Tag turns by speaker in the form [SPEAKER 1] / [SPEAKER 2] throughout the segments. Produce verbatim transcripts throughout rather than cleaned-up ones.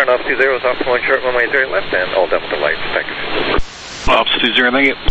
[SPEAKER 1] Darn, off two zeros, off one short, one way zero left, and all done with the lights. Thank you.
[SPEAKER 2] Off two zero, thank you.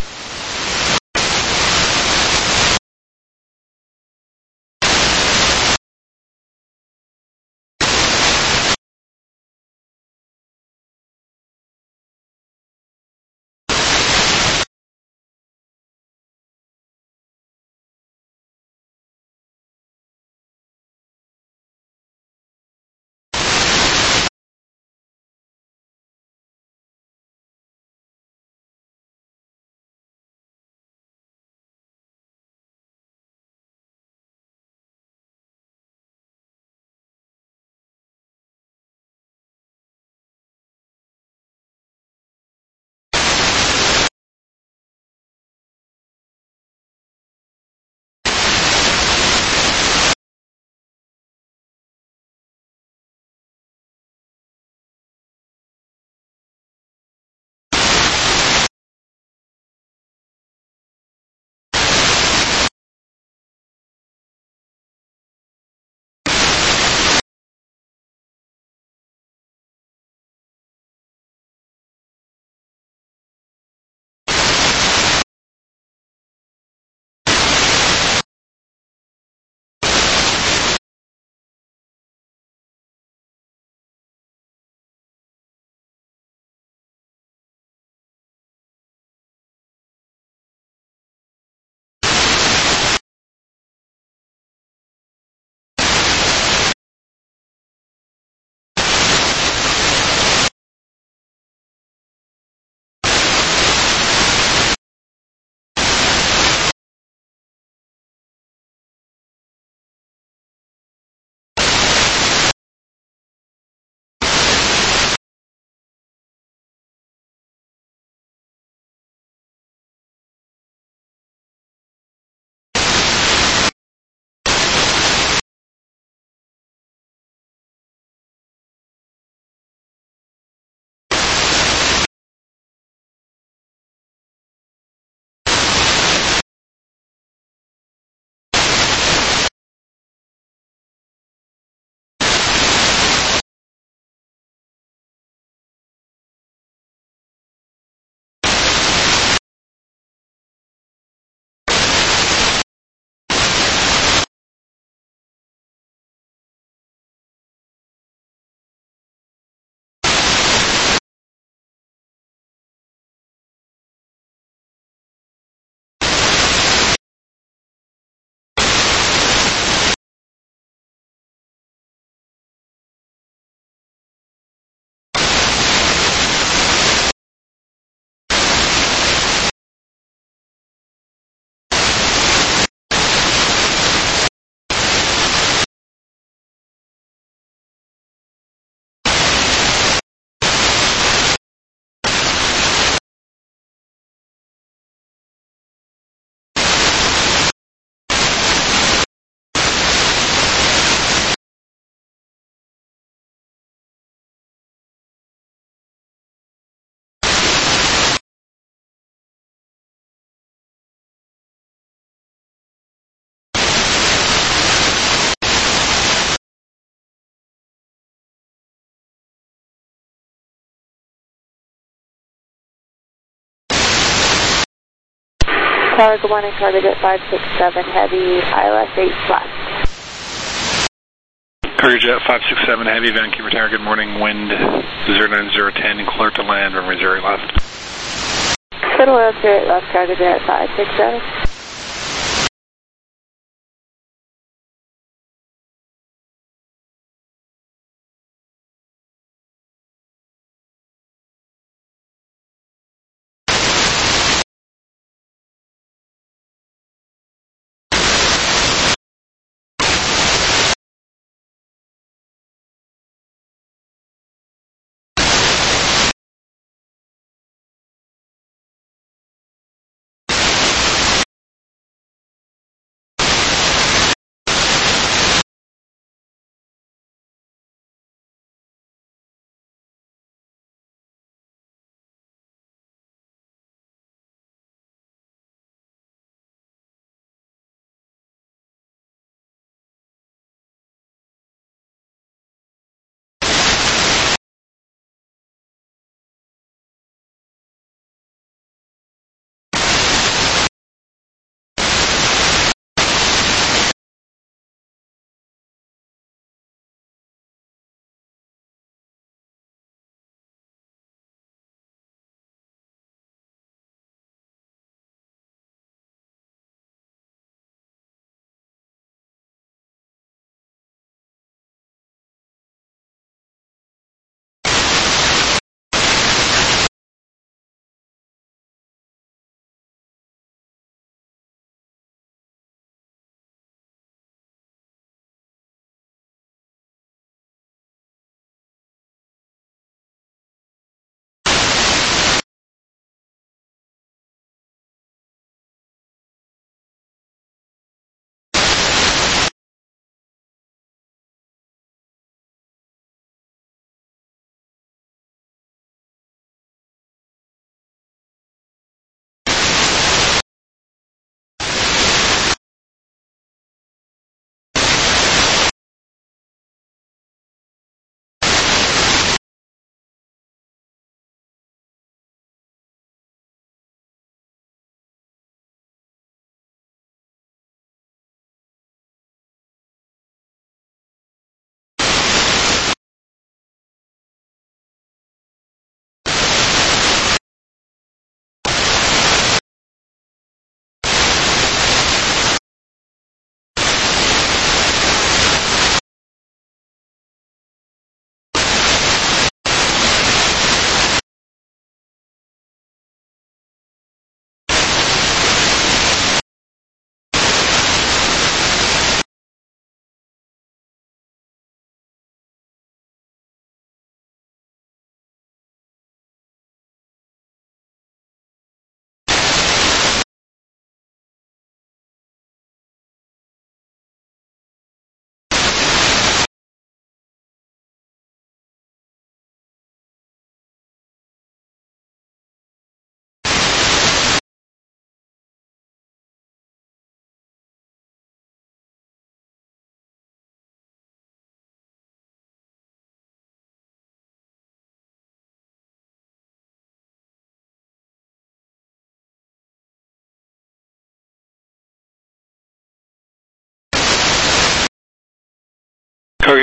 [SPEAKER 3] Tower, good morning, target at five six seven, heavy, I L S eight flat.
[SPEAKER 2] Courier Jet five six seven Heavy, Vancouver Tower, good morning, wind zero nine zero ten, clear to land, runway zero left.
[SPEAKER 3] Fiddle zero zero left, target at five six seven.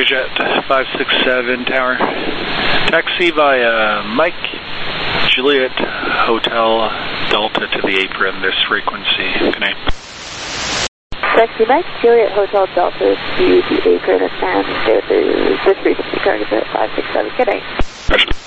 [SPEAKER 2] Cargojet five six seven Tower. Taxi via Mike Juliet Hotel Delta to the apron, this frequency. Good night.
[SPEAKER 3] Taxi Mike Juliet Hotel Delta to the apron and stay with this frequency Cargojet five six seven. Good night.
[SPEAKER 2] Roger.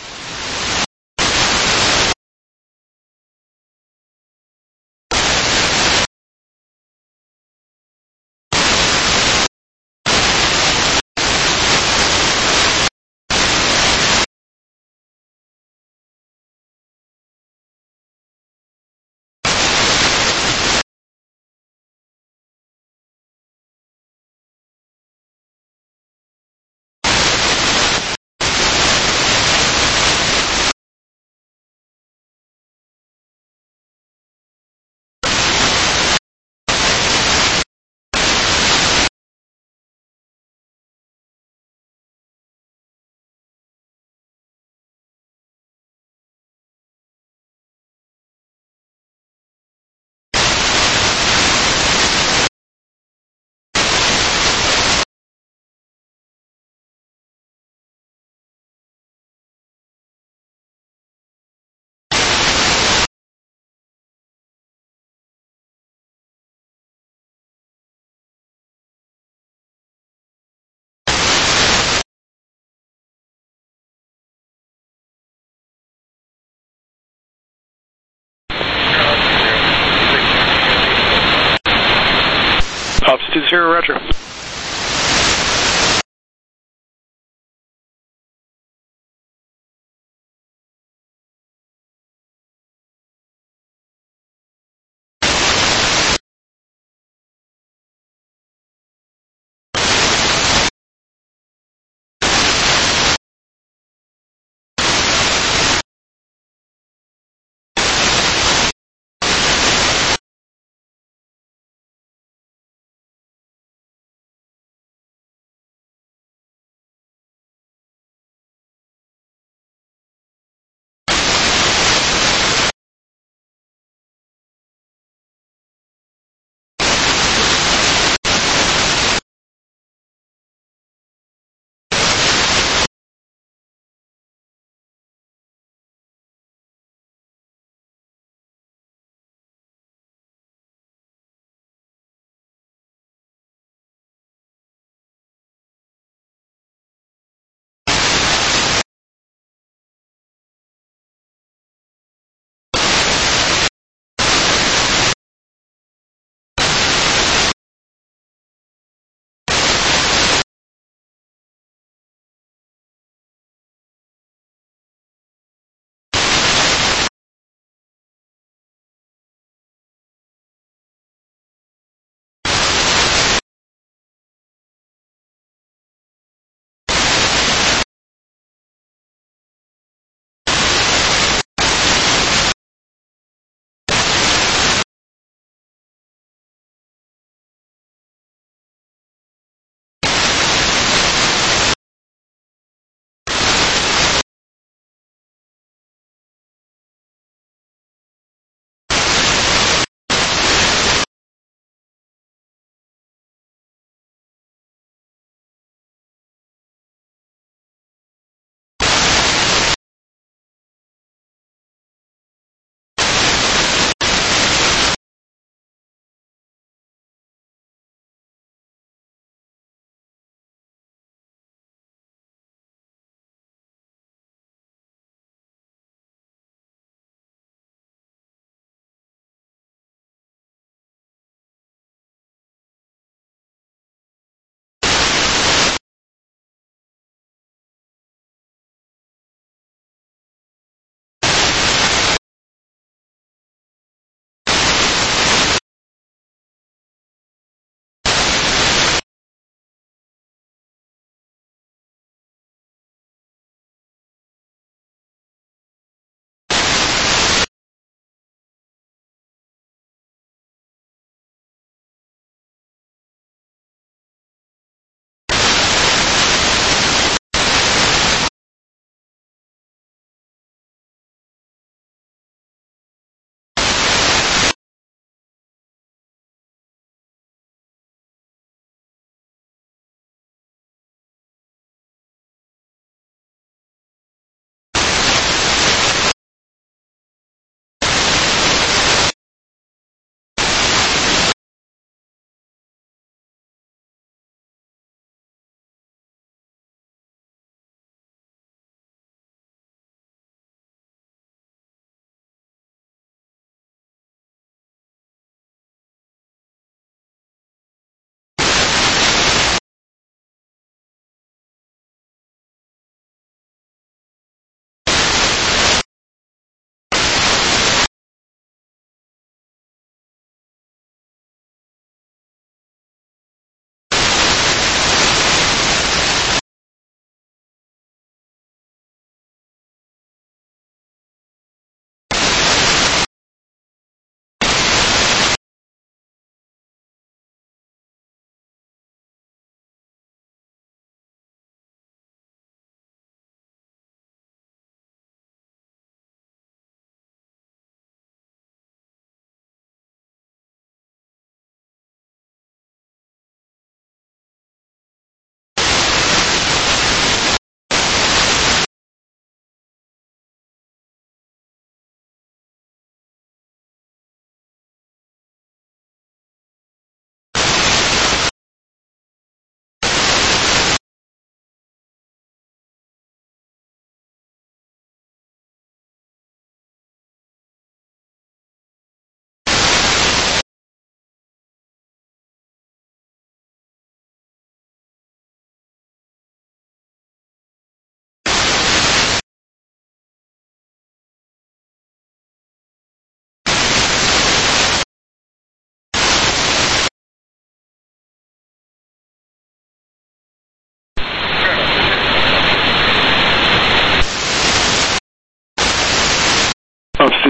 [SPEAKER 2] Ops two zero, Roger.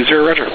[SPEAKER 2] two zero, roger.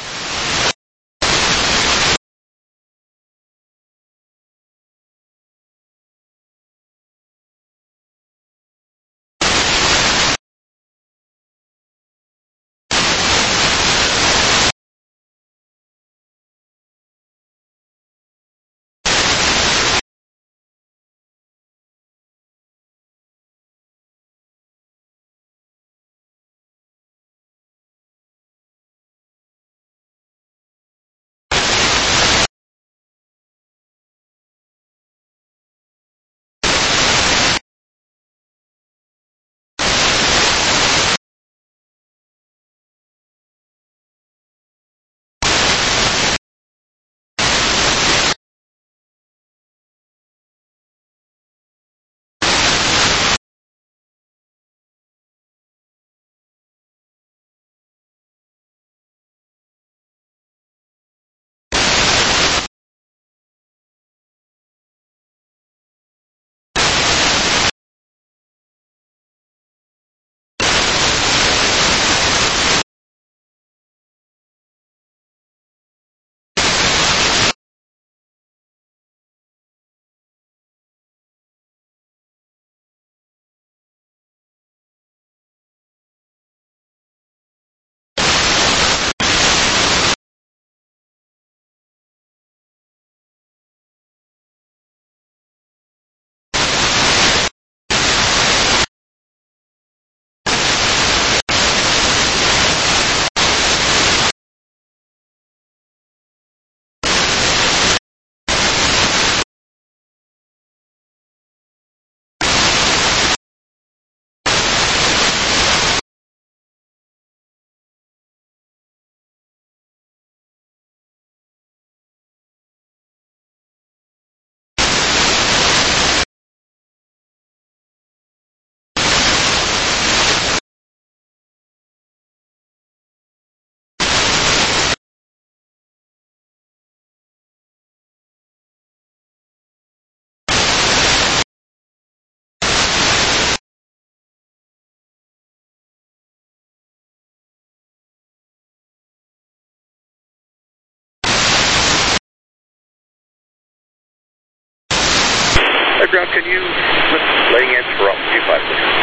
[SPEAKER 1] Ground, can you lift laying ends for Ops two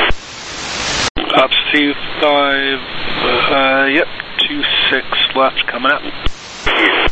[SPEAKER 1] five, please?
[SPEAKER 2] Ops two five, uh, yep, two six left coming up.
[SPEAKER 1] Yeah.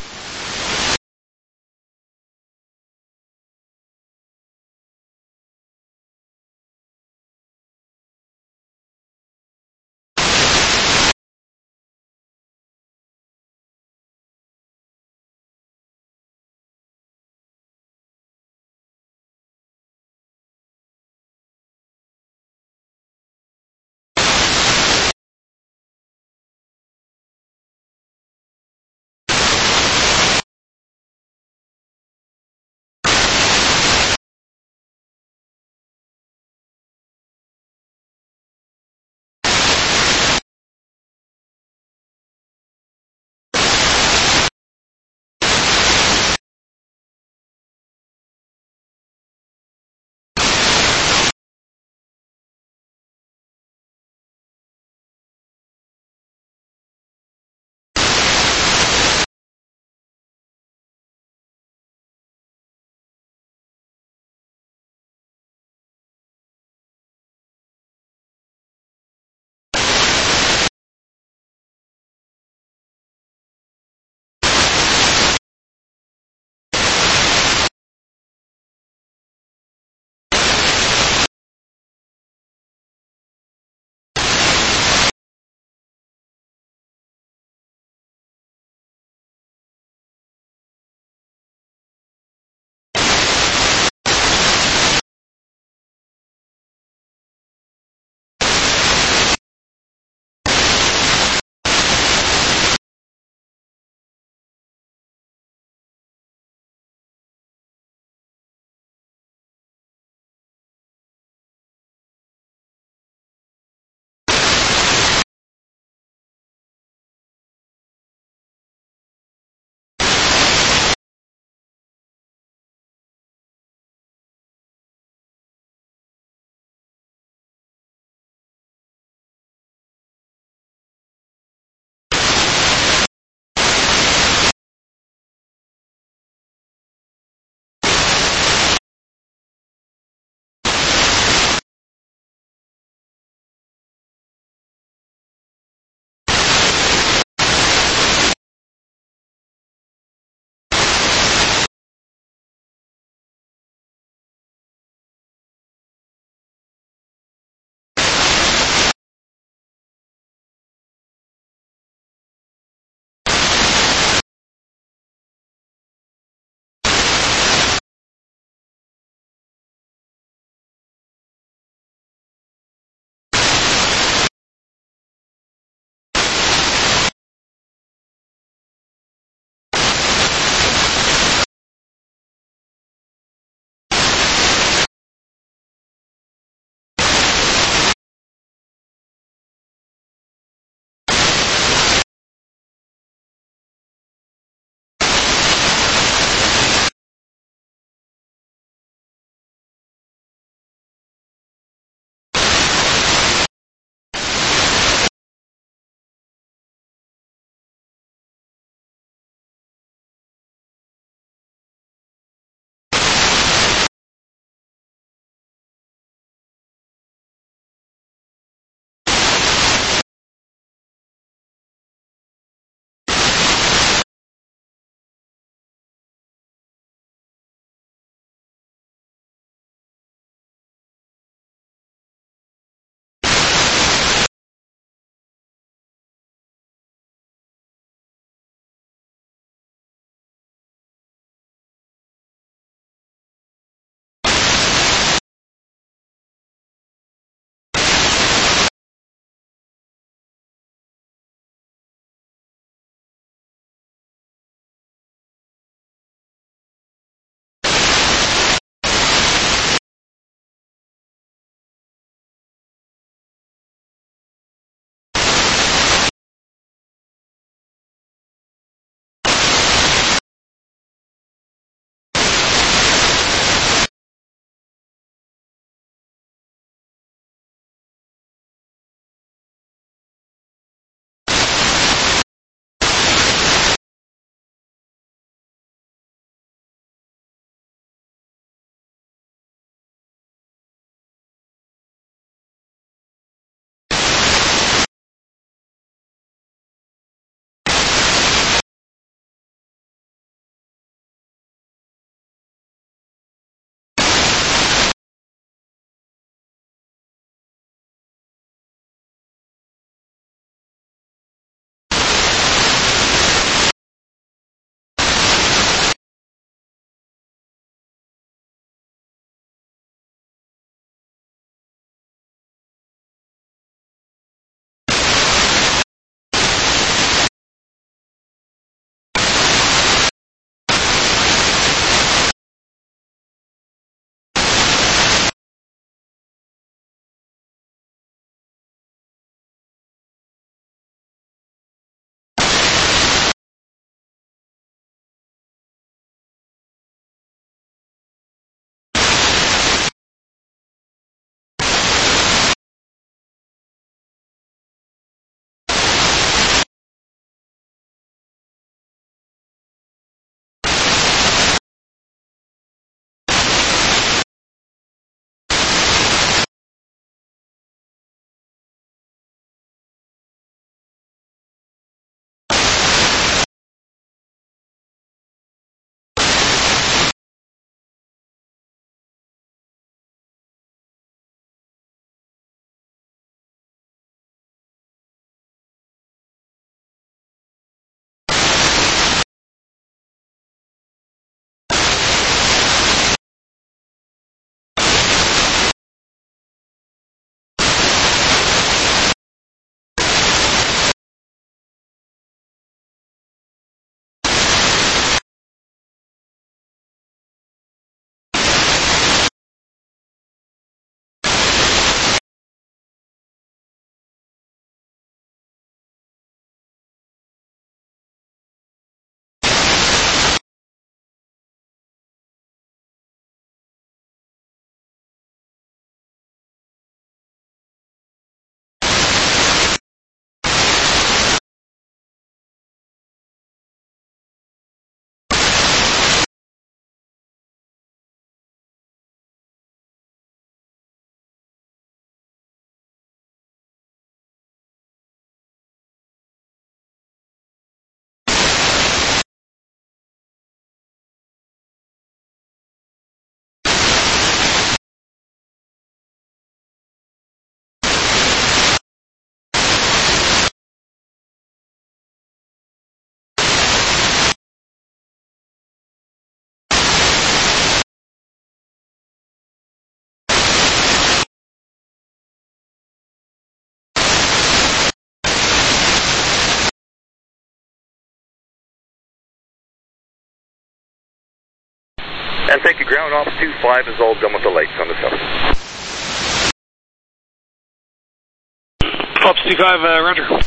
[SPEAKER 1] And thank you, ground off two five is all done with the lights on the south.
[SPEAKER 2] Ops two five, uh, roger.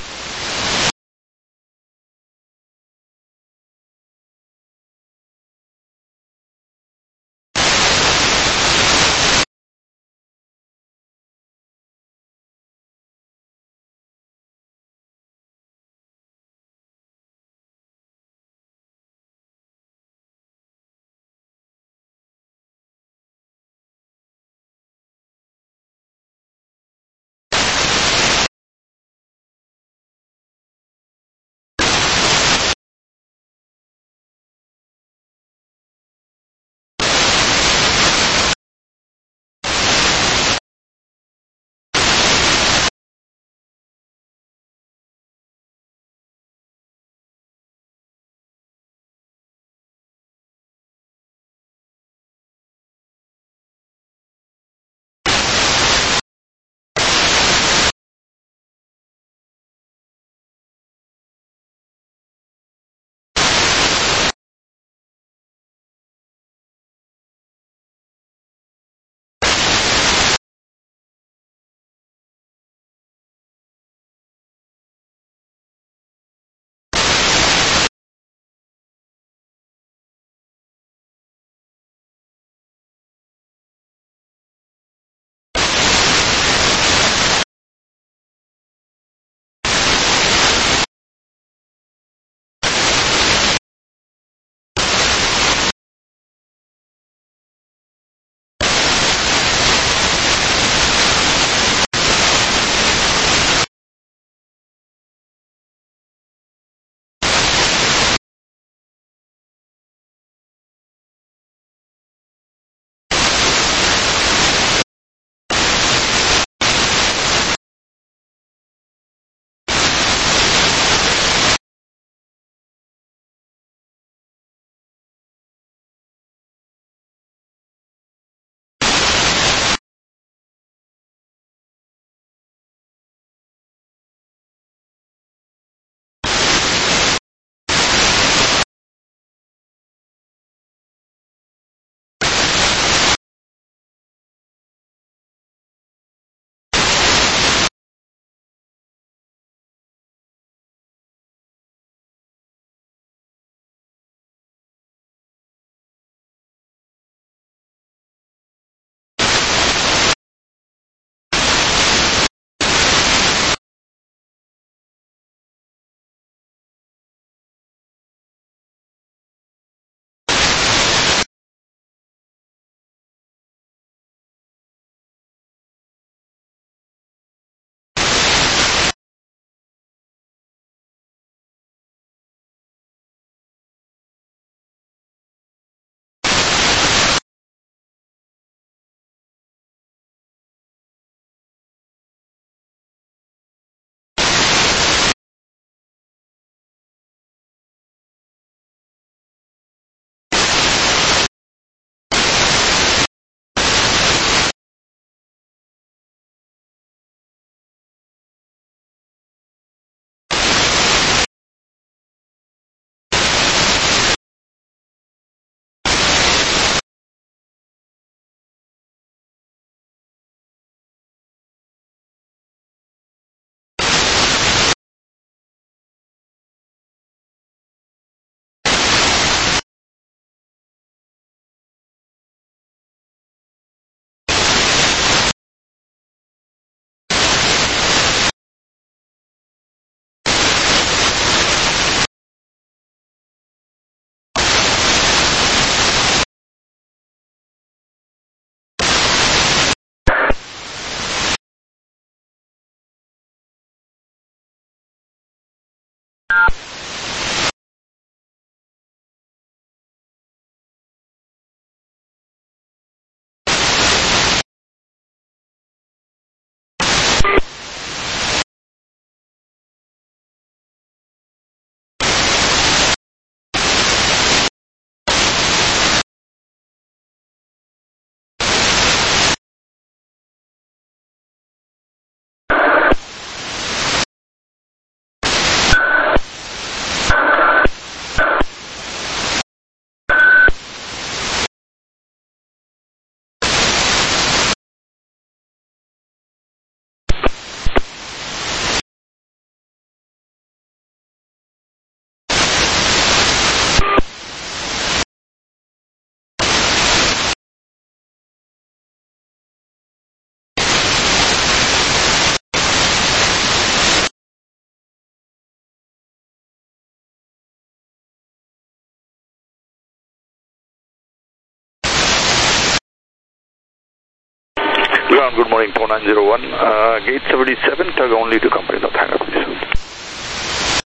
[SPEAKER 4] Ground, good morning, four nine zero one. Uh, gate seventy-seven, tug only to company North Hangar, please.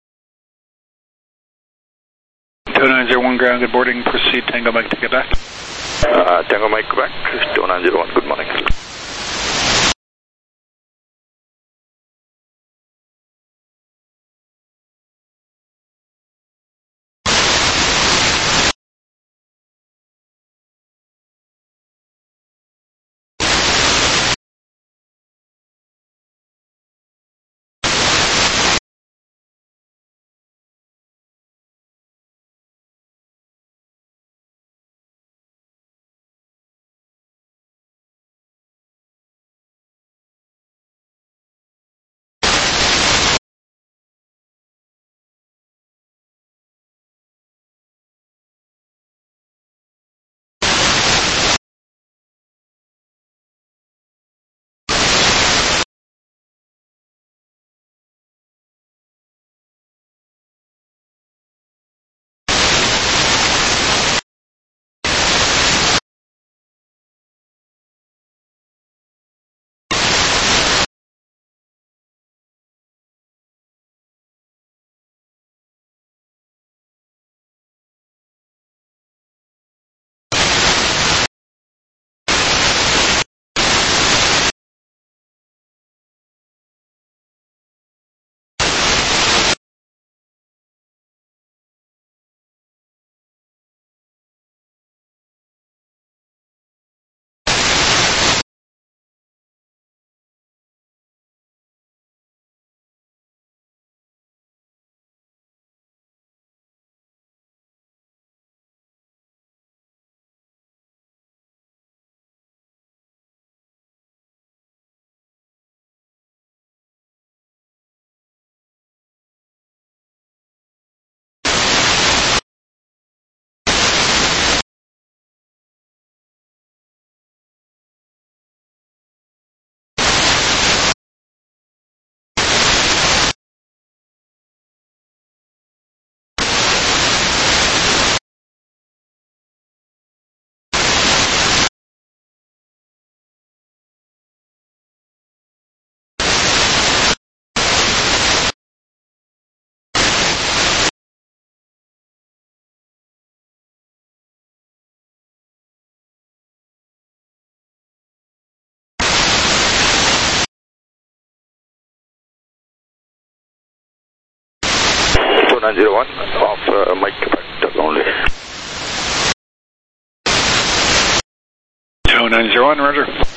[SPEAKER 2] two nine zero one ground, good boarding. Proceed, Tango Mike to get back.
[SPEAKER 4] Uh, Tango Mike, Quebec, two nine zero one, good morning. two nine zero one, off uh, Mike, Quebec, tug only.
[SPEAKER 2] two nine zero one, roger.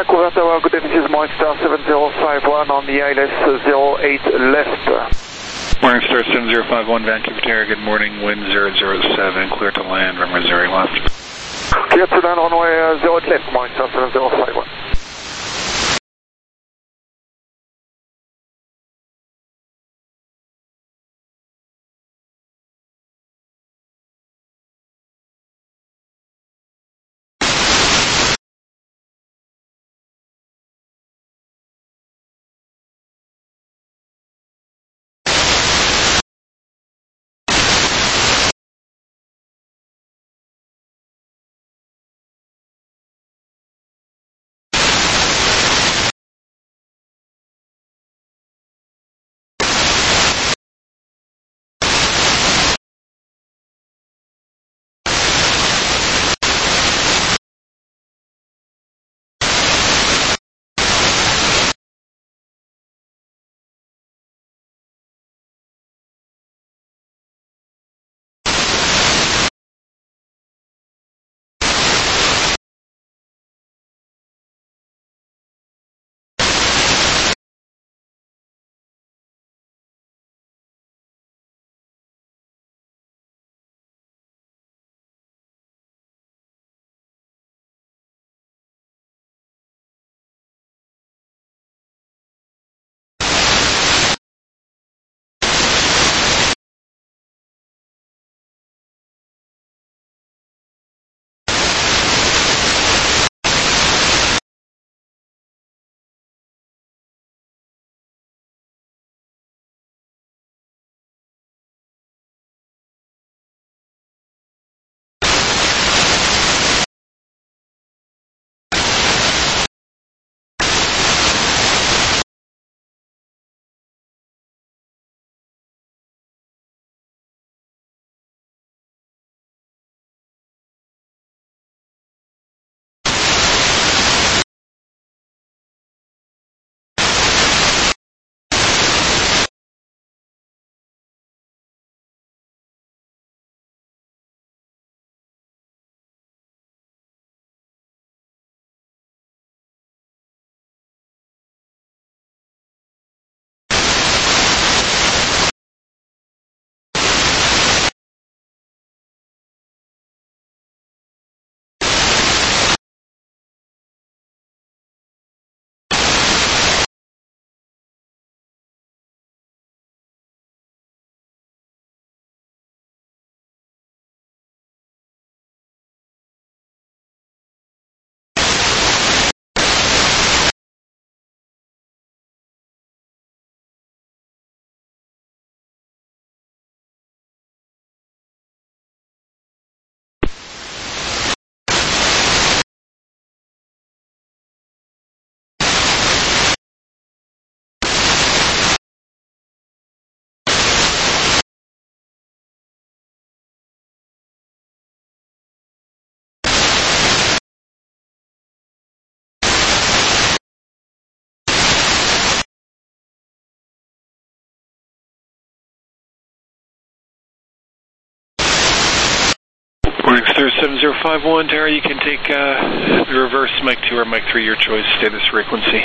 [SPEAKER 4] Vancouver Tower, good day, this is Morning Star seven zero five one on the I L S zero eight left.
[SPEAKER 2] Morning Star seven zero five one, Vancouver Tower, good morning, wind zero zero seven, clear to land, runway zero left.
[SPEAKER 4] Clear to land, runway uh, zero eight left, Morning Star seven zero five one.
[SPEAKER 2] Morning Star seven zero five one, Tower, you can take uh, the reverse Mike two or Mike three, your choice, stay this frequency.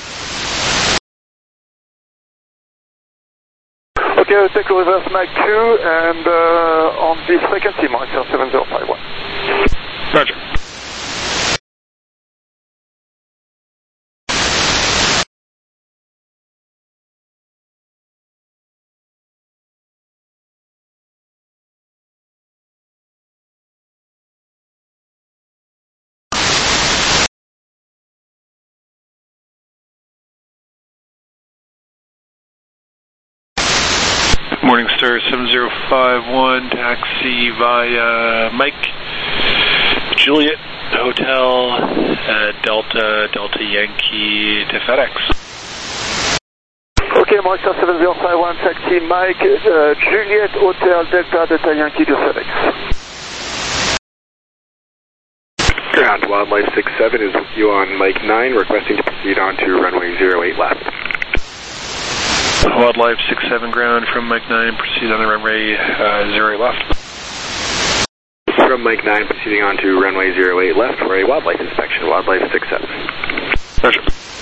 [SPEAKER 4] Okay, I'll take a reverse Mike two and uh, on this frequency, Morning Star seven zero five one.
[SPEAKER 2] Roger. Morning Star seven zero five one, taxi via Mike, Juliet, Hotel, uh, Delta, Delta Yankee to FedEx.
[SPEAKER 4] Okay, Morning Star seven zero five one, taxi Mike, uh, Juliet, Hotel, Delta, Delta Yankee to FedEx.
[SPEAKER 1] Ground Wildlife six seven is with you on Mike nine, requesting to proceed on to runway zero eight left.
[SPEAKER 2] Wildlife six seven ground from Mike nine, proceed on the runway uh, zero eight left.
[SPEAKER 1] From Mike nine, proceeding on to runway zero eight left for a wildlife inspection, Wildlife six seven.
[SPEAKER 2] Roger.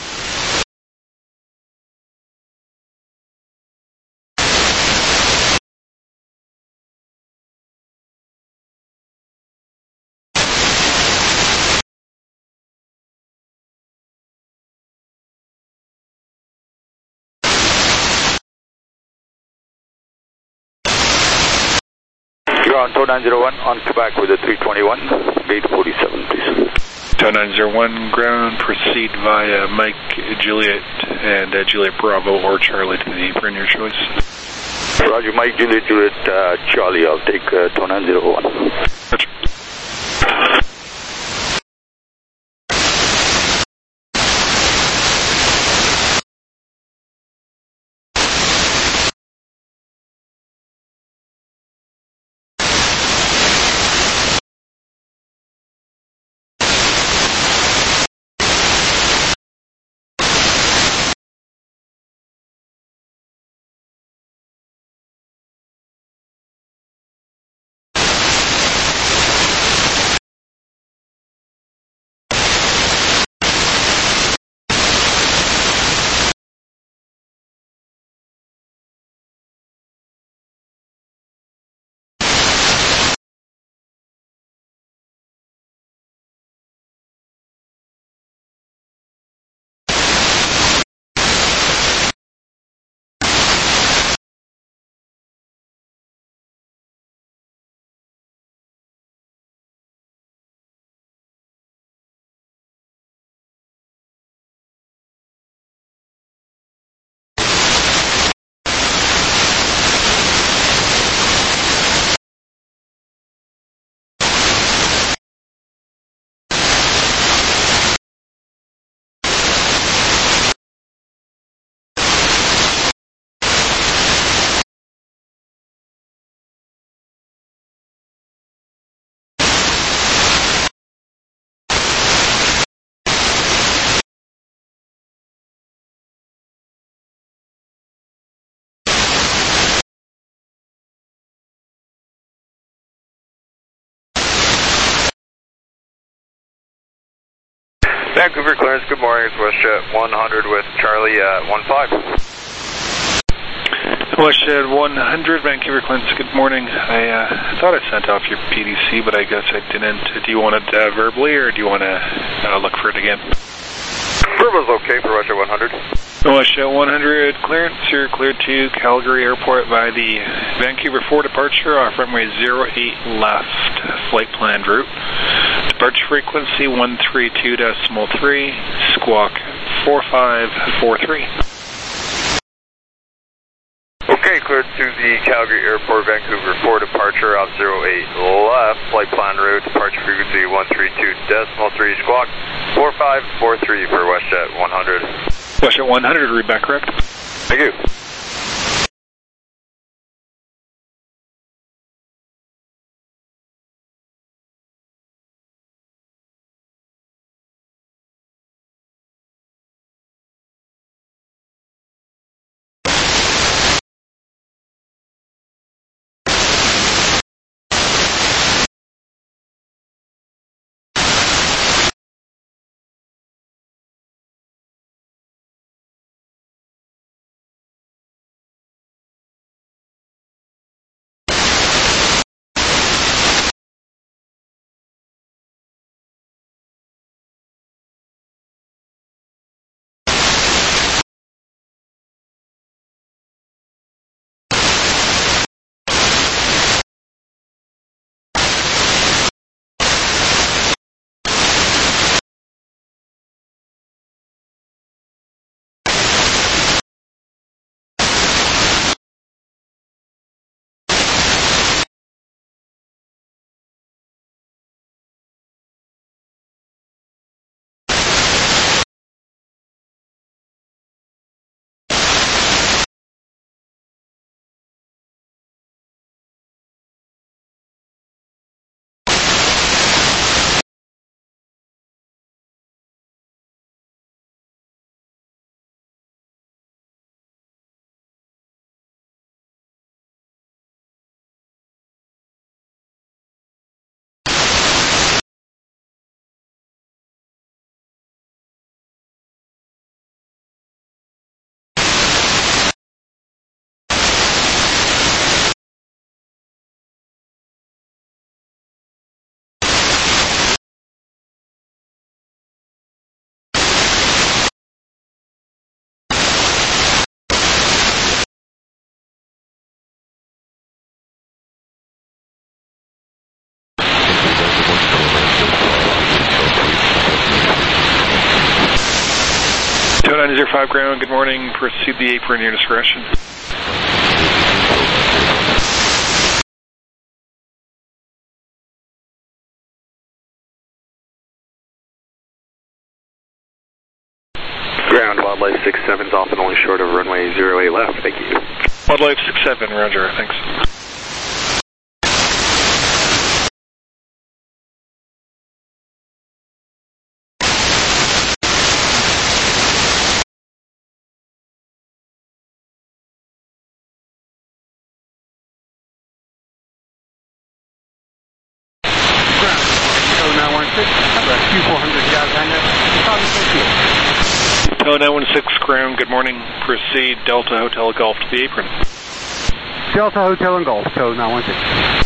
[SPEAKER 5] You're on Tower nine zero one on Quebec with a three twenty-one, gate forty-seven, please.
[SPEAKER 2] Tower nine zero one, ground, proceed via Mike, Juliet, and uh, Juliet Bravo or Charlie to the apron, your choice.
[SPEAKER 5] Roger, Mike, Juliet, Juliet, uh, Charlie, I'll take uh, Tower nine zero one.
[SPEAKER 2] Roger.
[SPEAKER 1] Vancouver clearance, good morning, it's WestJet one hundred with Charlie at one five.
[SPEAKER 2] WestJet one hundred, Vancouver clearance, good morning. I uh, thought I sent off your P D C, but I guess I didn't. Do you want it uh, verbally, or do you want to uh, look for it again?
[SPEAKER 1] Verbal's okay for WestJet one hundred.
[SPEAKER 2] WestJet one hundred, clearance, you're cleared to Calgary Airport by the Vancouver four departure off runway zero eight left, flight planned route. Departure frequency one three two decimal three, squawk four five four three.
[SPEAKER 1] Okay, cleared to the Calgary Airport, Vancouver four departure off zero eight left, flight plan route, departure frequency one three two decimal three, squawk four five four three for WestJet one hundred.
[SPEAKER 2] WestJet one hundred, read back correct.
[SPEAKER 1] Thank you.
[SPEAKER 2] five ground, good morning. Proceed the apron at your discretion.
[SPEAKER 6] Ground, Wildlife six seven's off and only short of runway zero eight left, thank you.
[SPEAKER 2] Wildlife six seven, roger, thanks. Tower nine one six ground, good morning. Proceed Delta Hotel Golf to the apron.
[SPEAKER 7] Delta Hotel and Golf, Tower nine one six.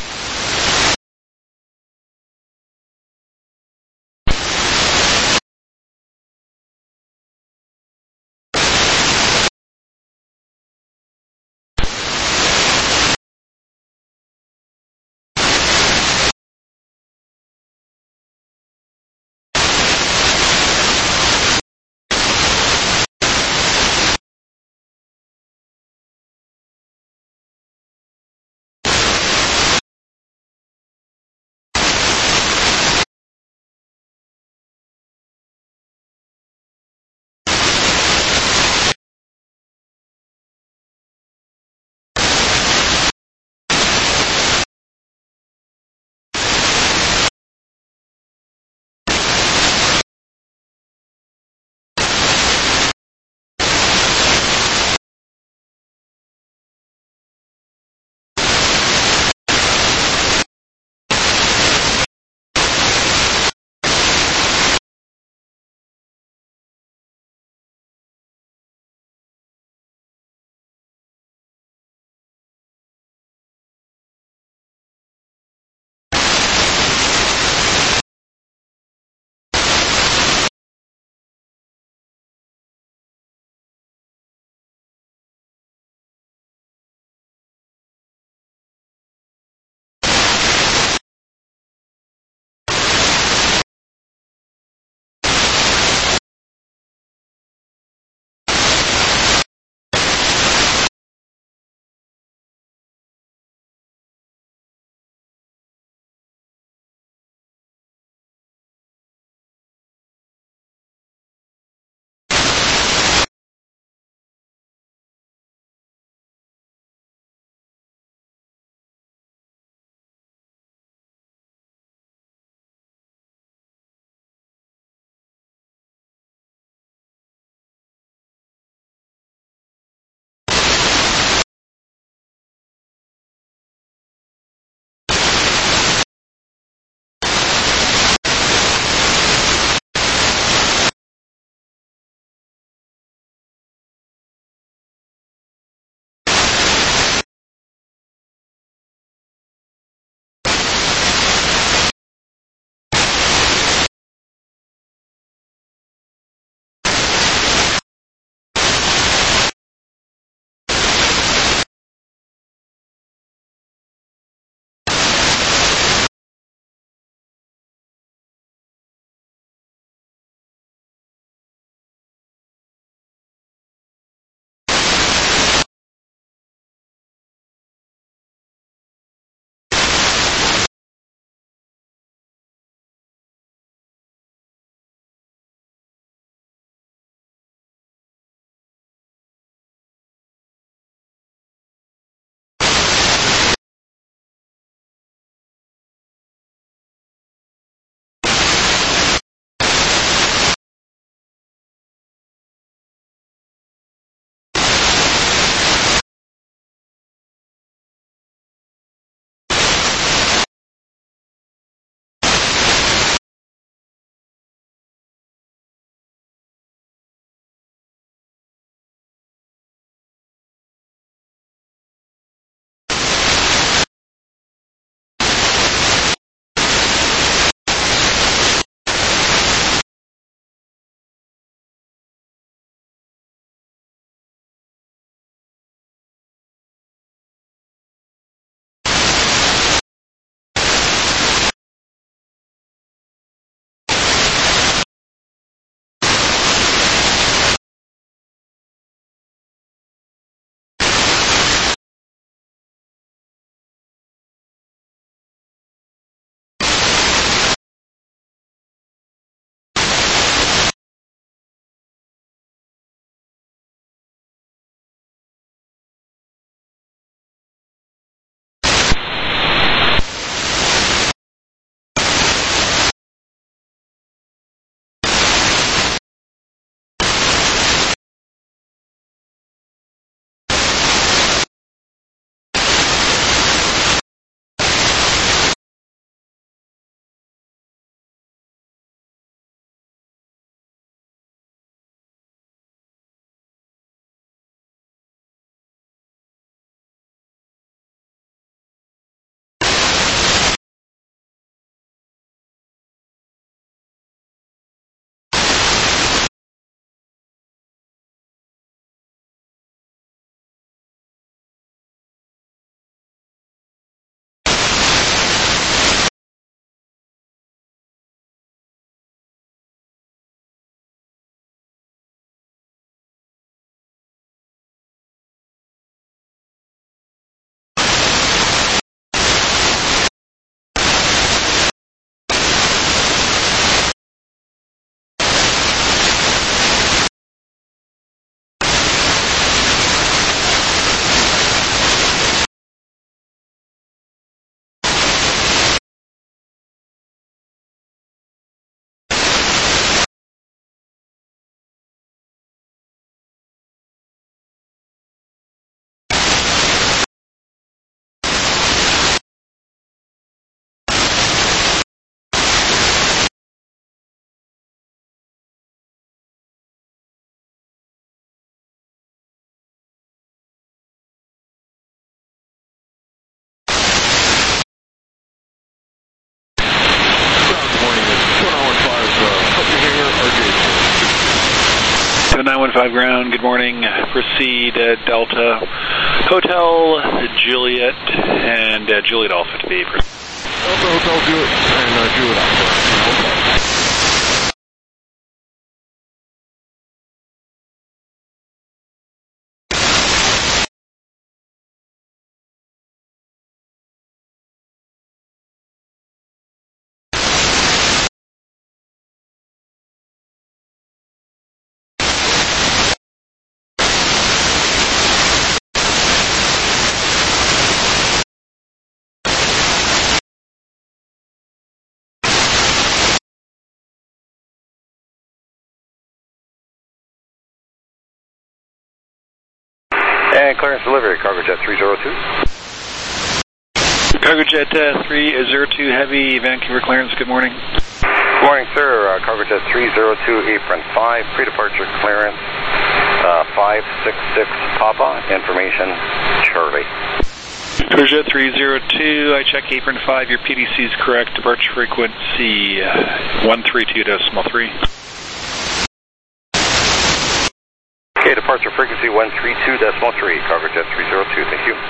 [SPEAKER 2] one five ground, good morning. Proceed uh, Delta Hotel Juliet and uh, Juliet Alpha to be.
[SPEAKER 8] Delta Hotel Juliet and uh, Juliet Alpha.
[SPEAKER 6] And clearance delivery, Cargo Jet three zero two.
[SPEAKER 2] Cargo Jet uh, three zero two Heavy, Vancouver clearance, good morning.
[SPEAKER 6] Good morning, sir. Uh, Cargo Jet three zero two, apron five, pre-departure clearance, uh, five six six Papa, information, Charlie.
[SPEAKER 2] Cargo Jet three zero two, I check apron five, your P D C is correct, departure frequency uh, one three two decimal three.
[SPEAKER 6] Okay, departure frequency one three two decimal three, Cargo Jet three zero two, thank you.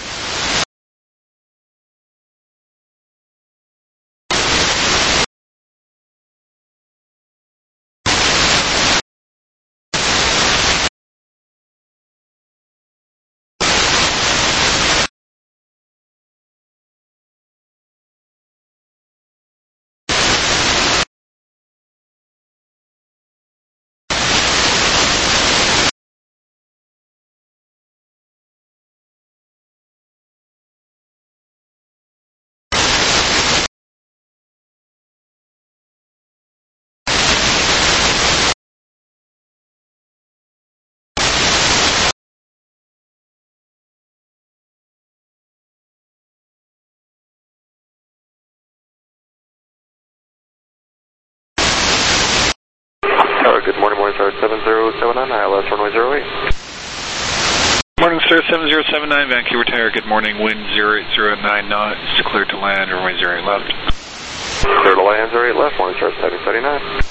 [SPEAKER 6] Good morning, morning, sir. seven zero seven nine, I L S runway zero eight.
[SPEAKER 2] Morning, sir. seven zero seven nine, Vancouver Tower. Good morning. Wind zero eight zero nine knots. Cleared to land. Runway zero eight left.
[SPEAKER 6] Clear to land, zero eight left. Morning, sir. seven thirty-nine.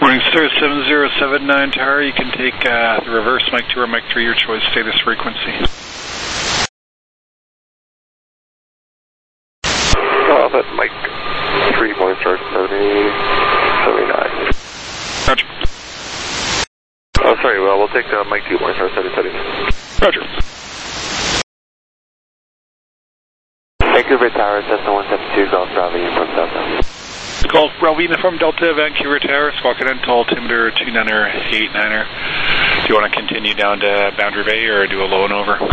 [SPEAKER 2] Morning, sir, seven zero seven nine Tower. You can take uh, the reverse Mike two or Mike three, your choice, status frequency.
[SPEAKER 8] Uh, that's Mike three, Morningstar seventy, seventy-nine.
[SPEAKER 2] Roger.
[SPEAKER 8] Oh, sorry, well, we'll take uh, Mike two, Morningstar seventy, seventy-nine.
[SPEAKER 2] Roger.
[SPEAKER 9] Vancouver Tower, Cessna one seven two, Golf Bravo, from Delta.
[SPEAKER 2] Golf Bravo from Delta, Vancouver Tower, Squawk Continental, altimeter two niner eight niner. Do you want to continue down to Boundary Bay or do a low and over?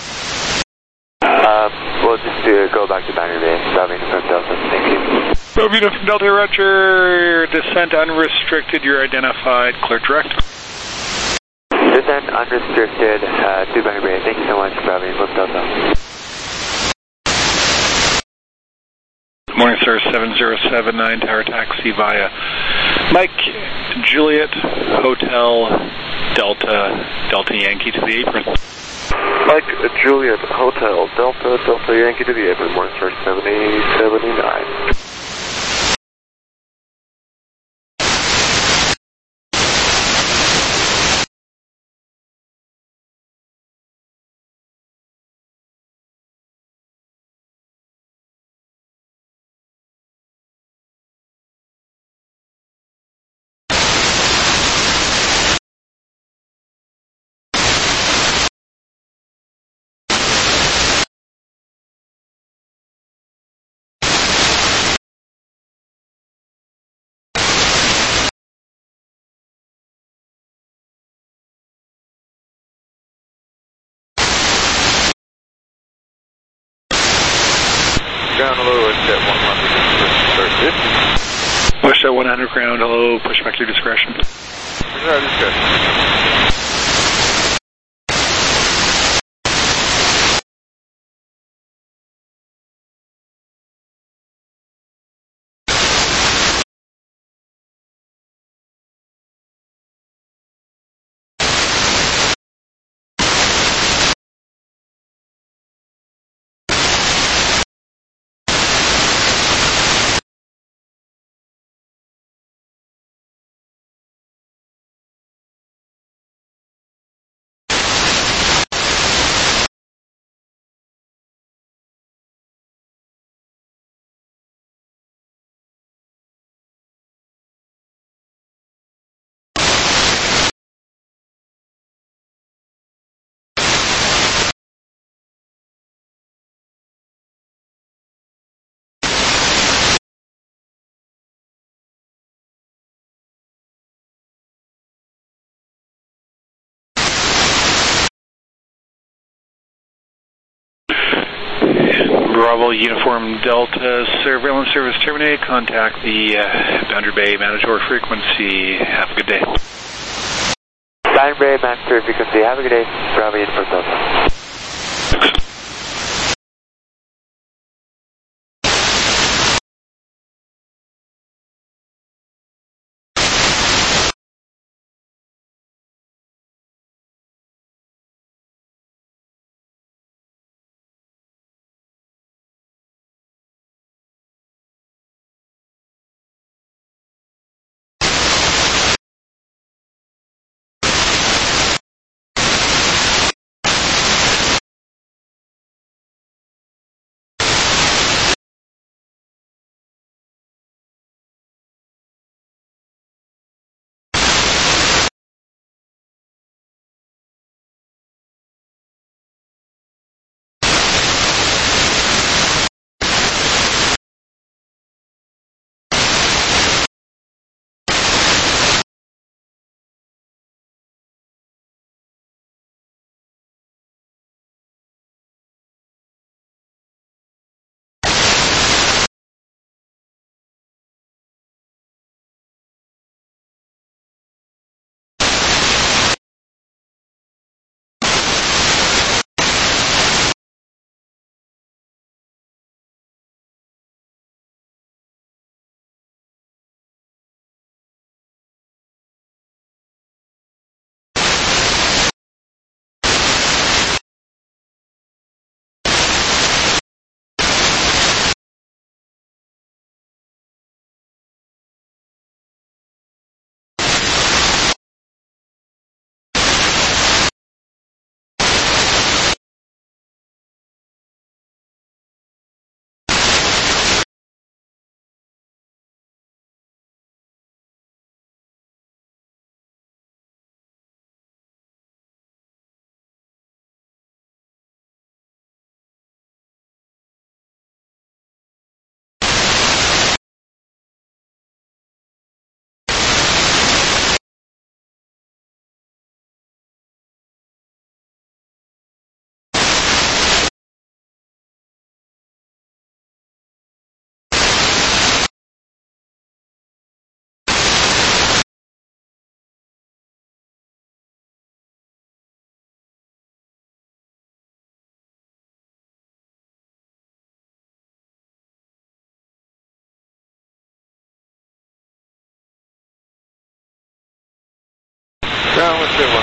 [SPEAKER 9] Uh, we'll just do, go back to Boundary Bay, Bravo from Delta, thank you.
[SPEAKER 2] Bravo from Delta, Roger. Descent unrestricted, you're identified, clear direct.
[SPEAKER 9] Descent unrestricted uh, to Boundary Bay, thank you so much, Bravo from Delta.
[SPEAKER 2] Morning, sir, seven zero seven nine Tower Taxi via Mike, Juliet, Hotel, Delta, Delta Yankee to the apron.
[SPEAKER 8] Mike, Juliet, Hotel, Delta, Delta Yankee to the apron, Morningstar seventy, seventy-nine. Ground hello, it's at one hundred, start fifty.
[SPEAKER 2] West at one hundred ground, hello, push back your discretion.
[SPEAKER 8] Yeah, discretion.
[SPEAKER 2] Bravo Uniform Delta, surveillance service terminated. Contact the uh, Boundary Bay mandatory frequency. Have a good day.
[SPEAKER 9] Boundary Bay mandatory frequency. Have a good day. Bravo Uniform Delta.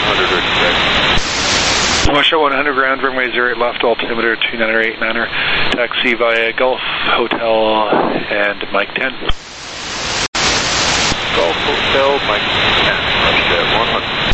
[SPEAKER 8] hundred, ready
[SPEAKER 2] Westjet one hundred, ground runway zero eight left, altimeter two nine eight niner, taxi via Gulf Hotel and Mike ten.
[SPEAKER 8] Gulf Hotel, Mike ten, Westjet one hundred.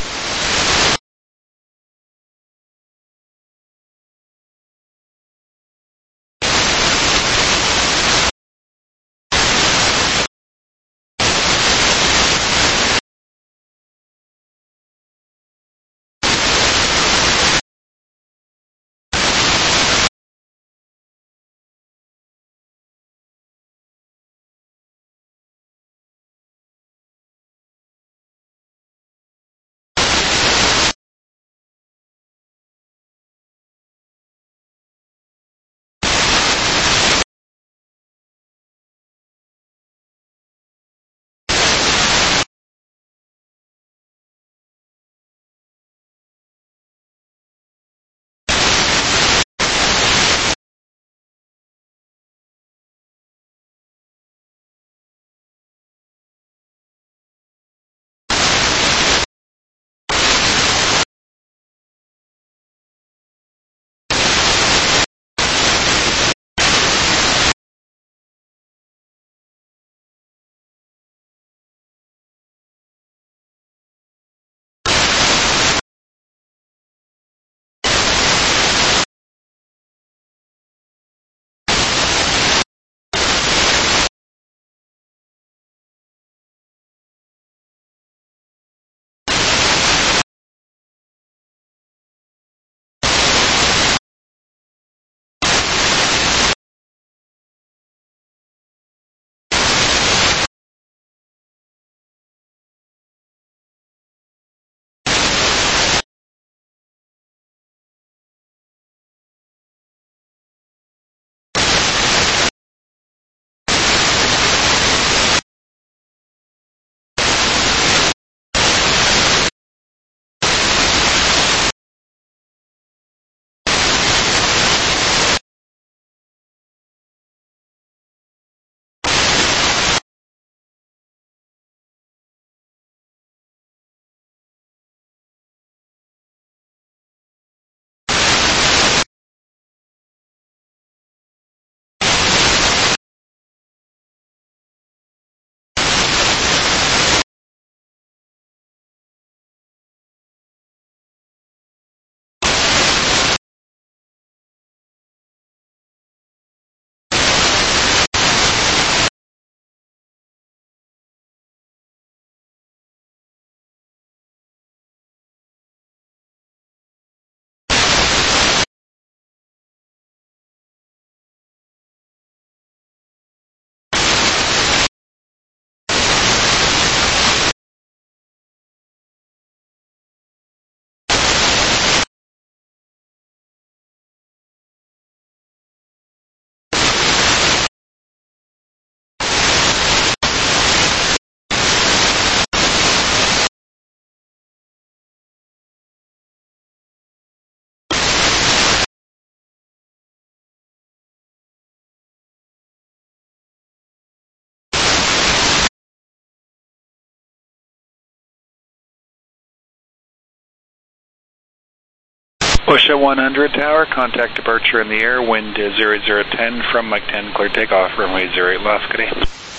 [SPEAKER 2] Westjet one hundred tower, contact departure in the air, wind is zero zero ten from Mike ten, clear takeoff, runway zero eight left, good day.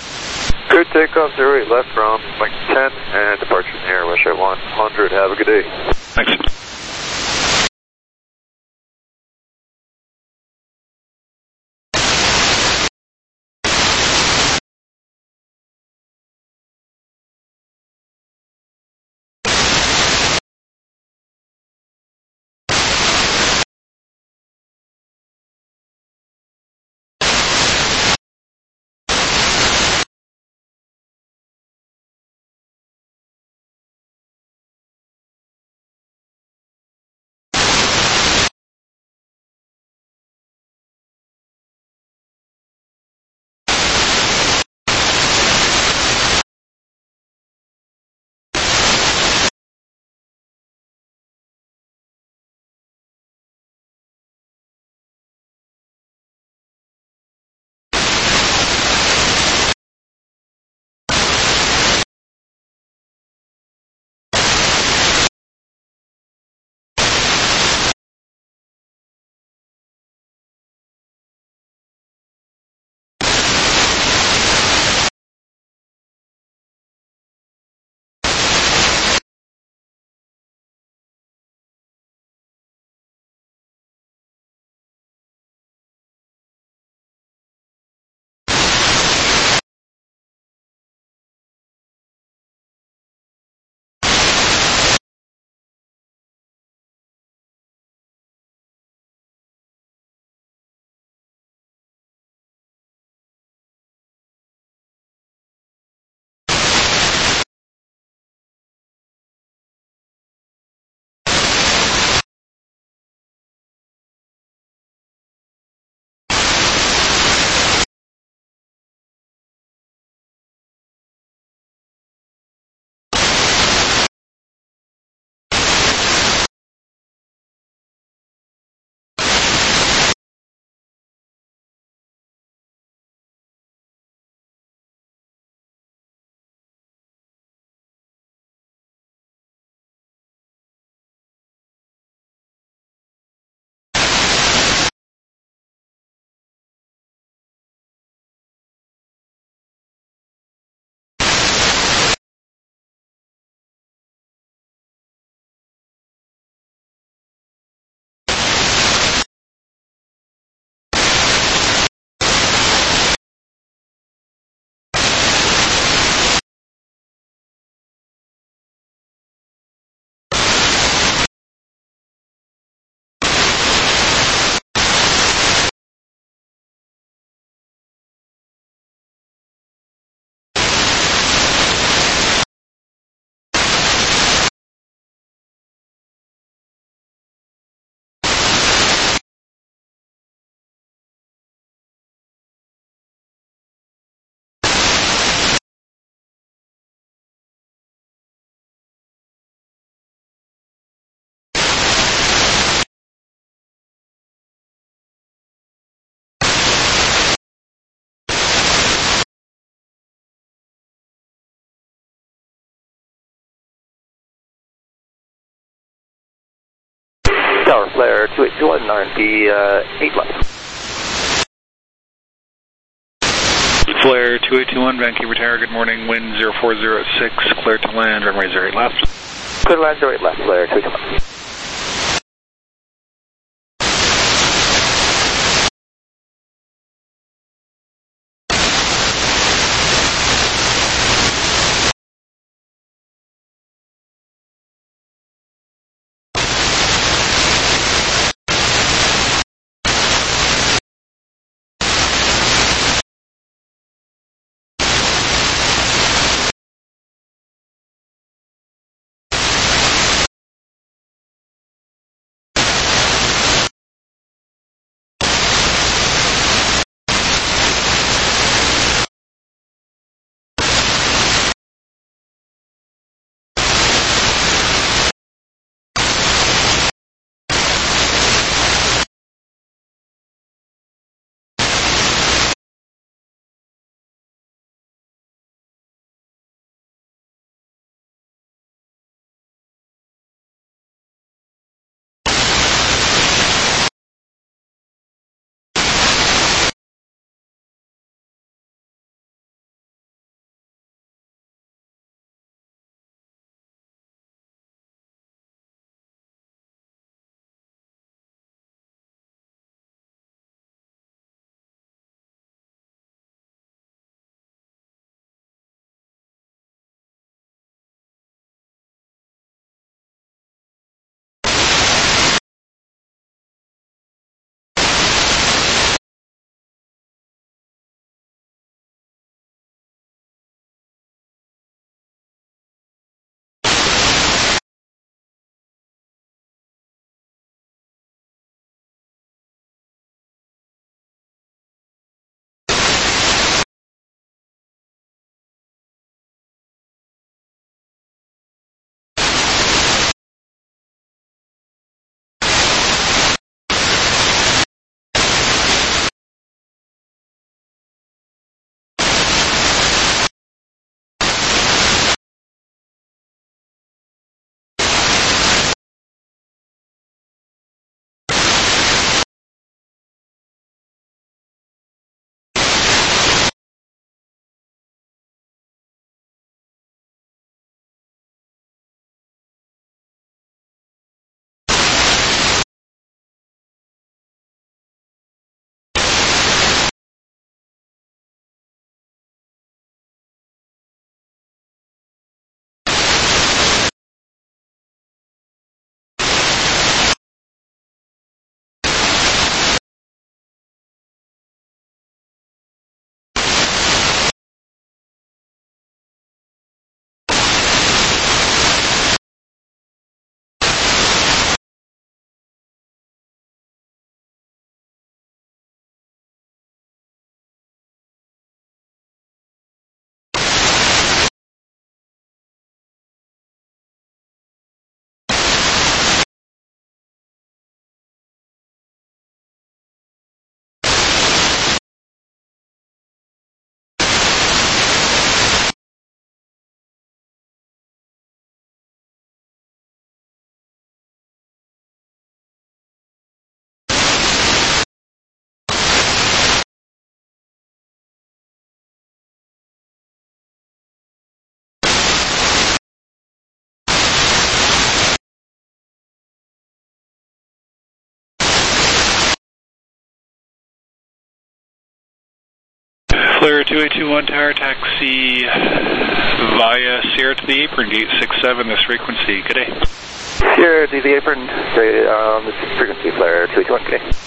[SPEAKER 8] Clear takeoff, zero eight left from Mike ten, and departure in the air, Westjet one hundred, have a good day.
[SPEAKER 2] Thanks.
[SPEAKER 10] Tower, flare two eight two one, R and D uh, eight left.
[SPEAKER 2] Flare two eight two one, Vancouver Tower, good morning, wind zero four zero six, clear to land, runway zero eight left.
[SPEAKER 10] Clear to land zero eight left, flare two eight two one.
[SPEAKER 2] Flare two eight two one, Tower, taxi via Sierra to the apron, gate six seven, this frequency. Good day.
[SPEAKER 10] Sierra to the apron, um, this frequency, flare two eight two one, good day.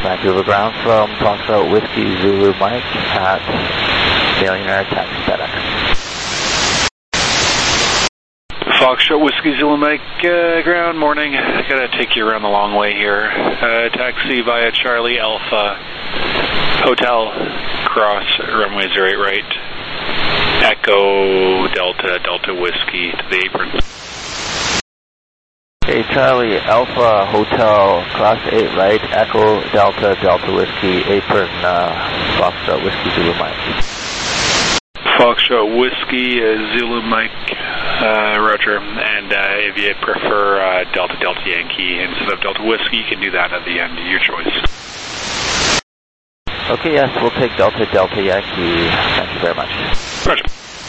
[SPEAKER 11] Vancouver ground from Foxtrot Whiskey Zulu Mike at Millionaire Taxi FedEx.
[SPEAKER 2] Foxtrot Whiskey Zulu Mike, uh, ground, morning. I gotta take you around the long way here. Uh, taxi via Charlie Alpha Hotel, cross runway zero eight right. Echo Delta Delta Whiskey to the apron.
[SPEAKER 11] Hey, Charlie Alpha Hotel, cross eight right, Echo Delta Delta Whiskey, apron, uh, Foxtrot Whiskey Zulu Mike.
[SPEAKER 2] Foxtrot Whiskey uh, Zulu Mike, uh, Roger. And uh, if you prefer uh, Delta Delta Yankee instead of Delta Whiskey, you can do that at the end, your choice.
[SPEAKER 11] Okay, yes, we'll take Delta Delta Yankee. Thank you very much.
[SPEAKER 2] Roger.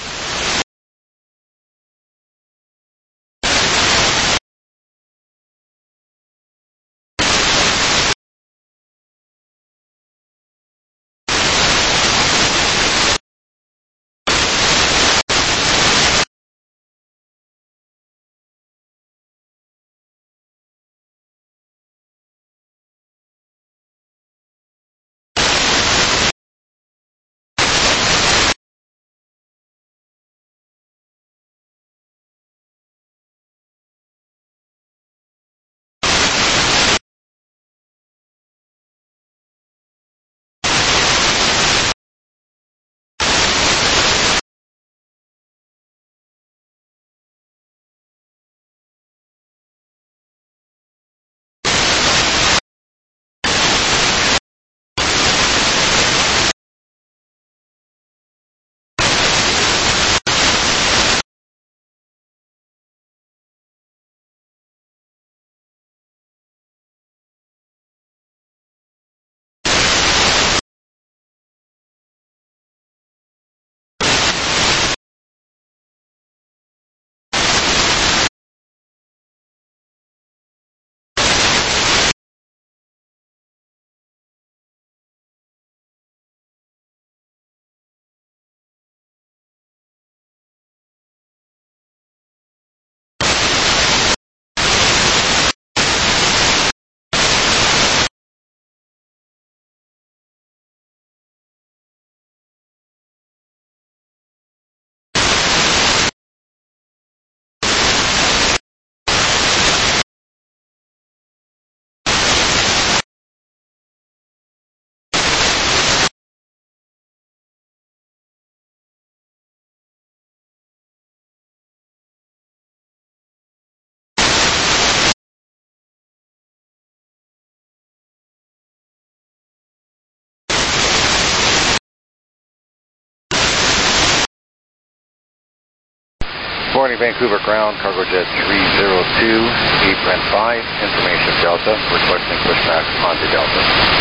[SPEAKER 6] Morning, Vancouver ground, cargo jet three zero two, apron five, information Delta, requesting pushback onto Delta.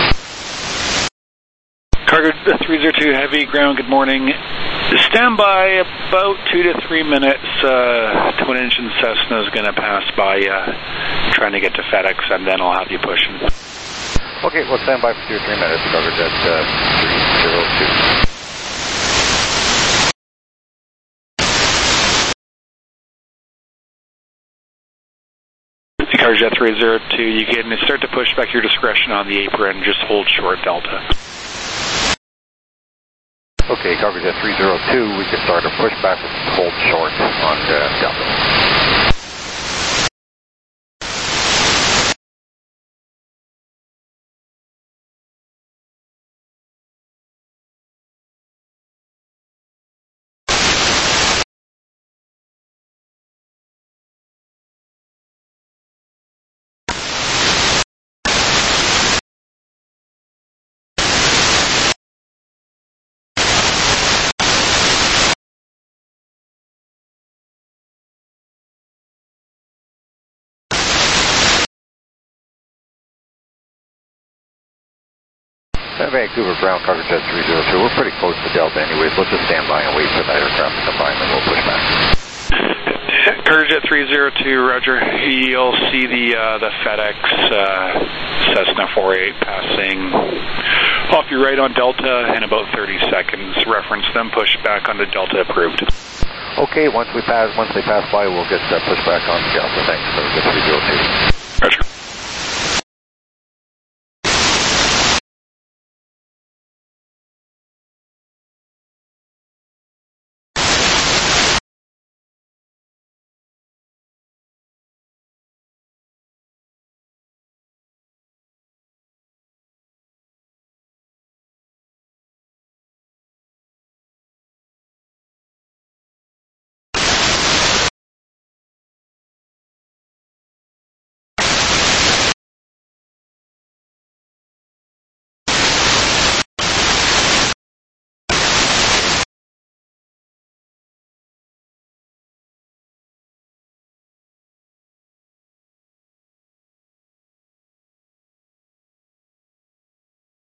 [SPEAKER 2] Cargo three zero two Heavy, ground, good morning. Stand by about two to three minutes. Uh, twin engine Cessna is going to pass by uh, trying to get to FedEx, and then I'll have you pushing.
[SPEAKER 6] Okay, we'll stand by for two or three minutes, cargo jet uh, three zero two.
[SPEAKER 2] Cargo jet three zero two, you can start to push back your discretion on the apron, just hold short Delta.
[SPEAKER 6] Okay, cargo jet three zero two, we can start a pushback with hold short on uh, Delta. Vancouver ground, cargo jet three zero two. We're pretty close to Delta anyways. Let's just stand by and wait for that aircraft to come by and then we'll push back.
[SPEAKER 2] Cargo jet three zero two, Roger. You'll see the uh, the FedEx uh, Cessna four eight passing off your right on Delta in about thirty seconds. Reference them, push back onto Delta approved.
[SPEAKER 6] Okay, once we pass, once they pass by, we'll get uh, push back on Delta. Thanks, cargo jet three zero two.
[SPEAKER 2] Roger.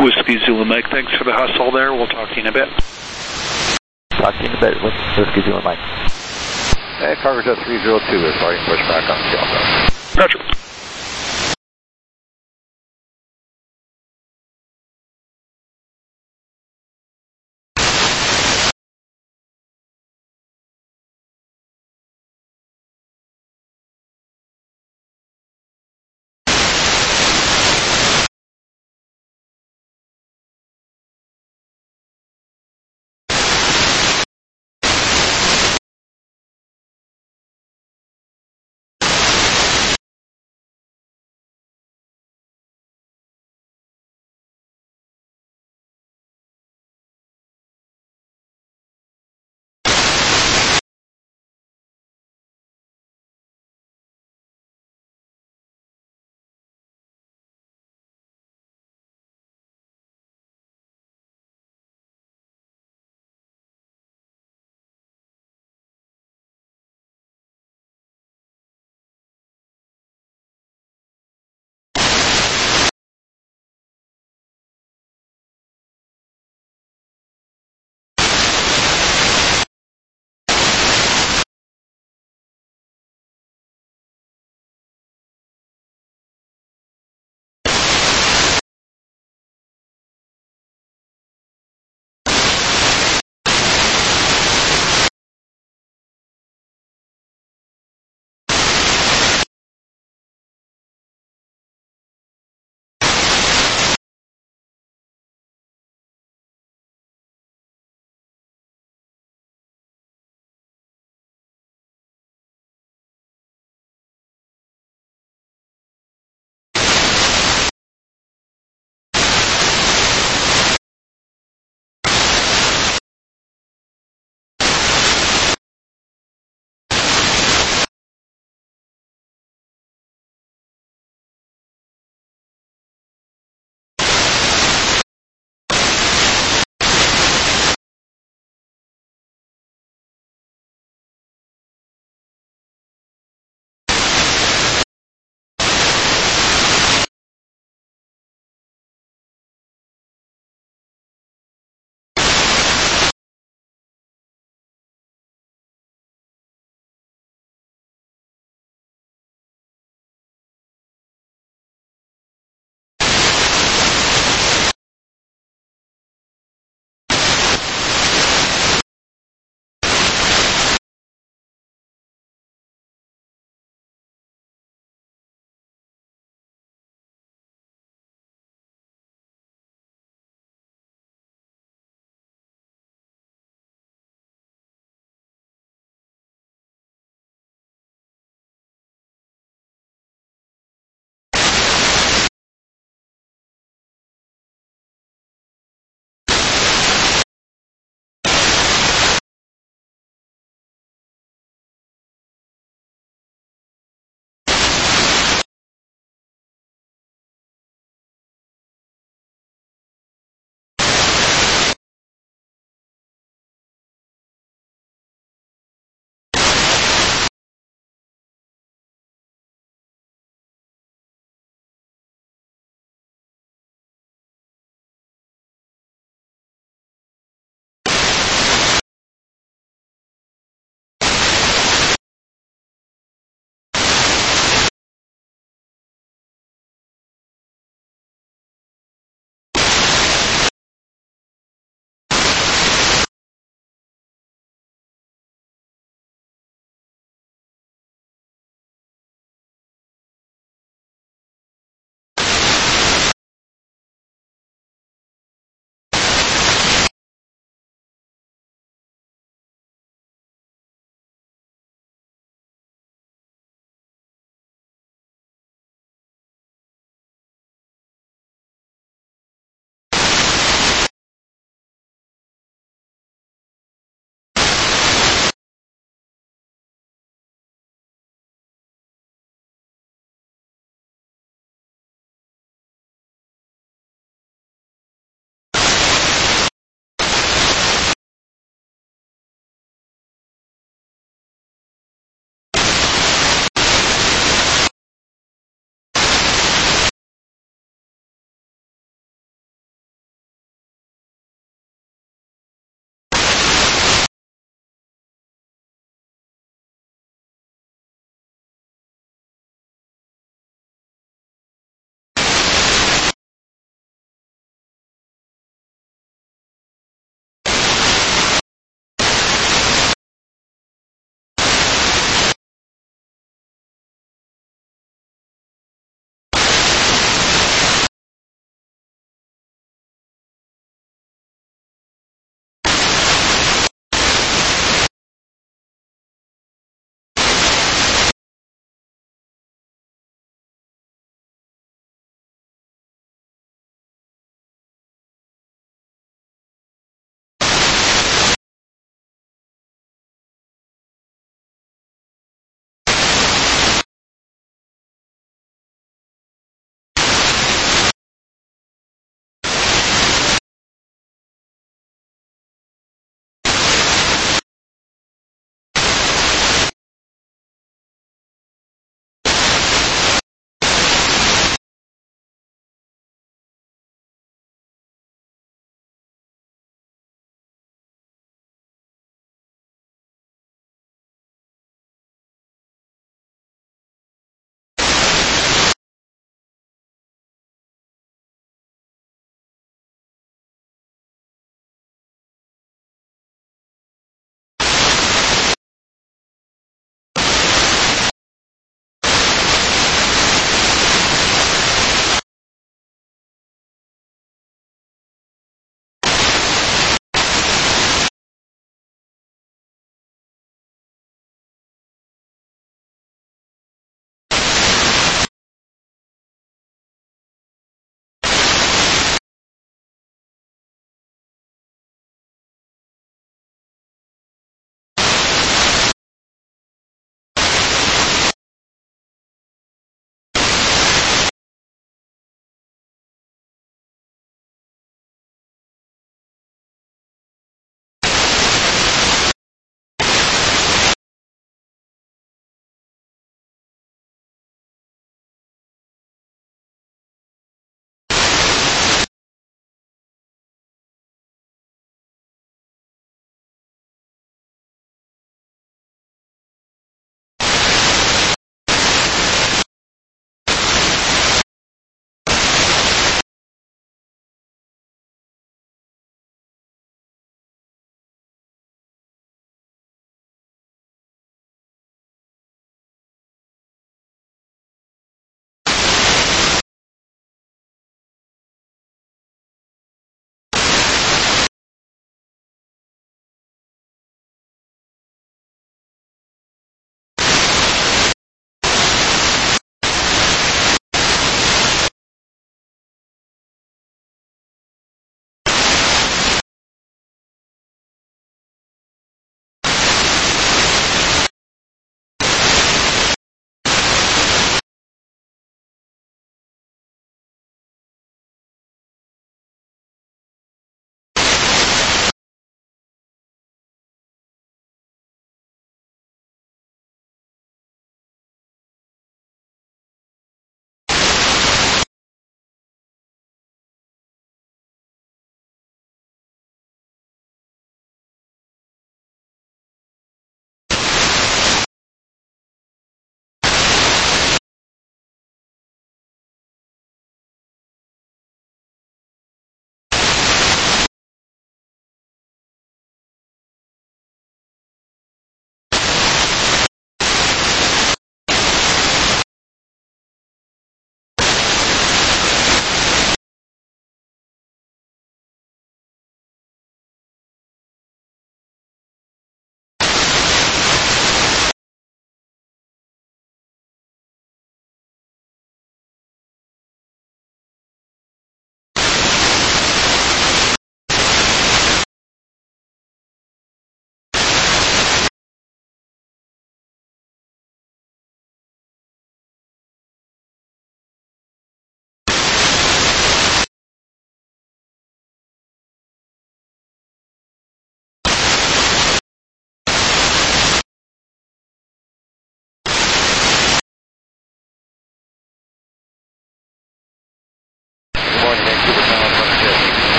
[SPEAKER 2] Whiskey Zulu Mike, thanks for the hustle there. We'll talk to you in a bit.
[SPEAKER 11] Talk to you in a bit with Whiskey Zulu Mike.
[SPEAKER 10] Hey, Cargo Jet three zero two is starting pushback on Delta.
[SPEAKER 2] Roger.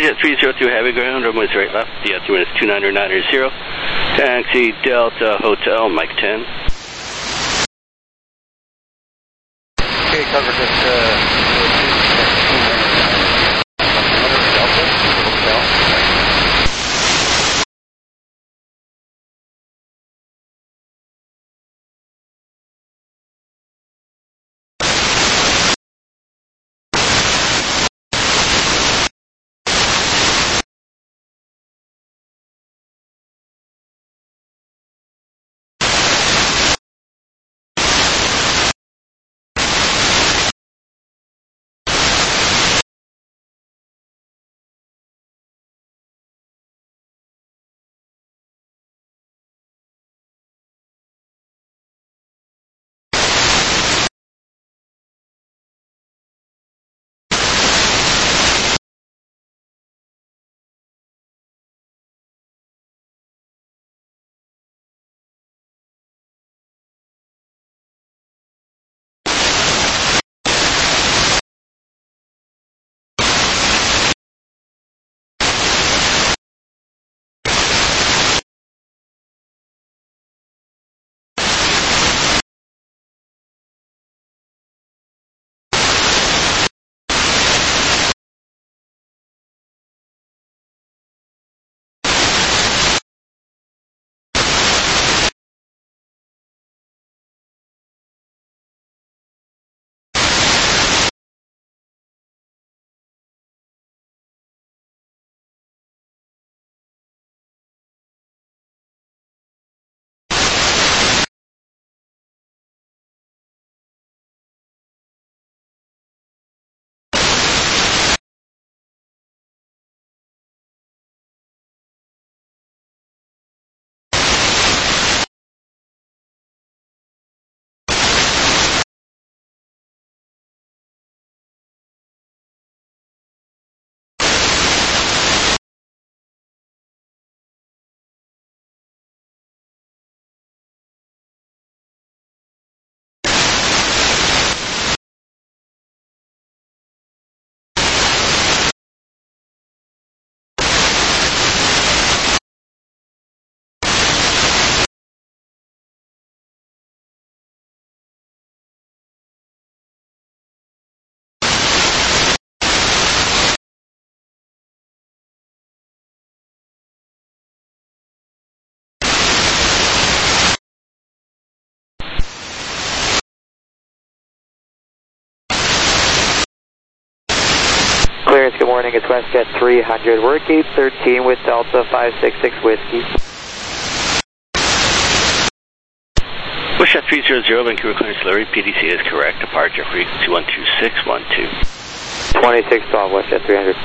[SPEAKER 12] Jet three zero two Heavy Ground, runway right left, the altimeter is two nine nine zero. Taxi Delta Hotel, Mike ten.
[SPEAKER 10] Okay, cover just uh, clearance, good morning, it's WestJet three hundred. We're at gate thirteen with Delta five six six Whiskey.
[SPEAKER 12] WestJet three zero zero, Vancouver Clearance Slurry, P D C is correct, departure frequency one two six one two.
[SPEAKER 9] twenty-six twelve, WestJet three hundred.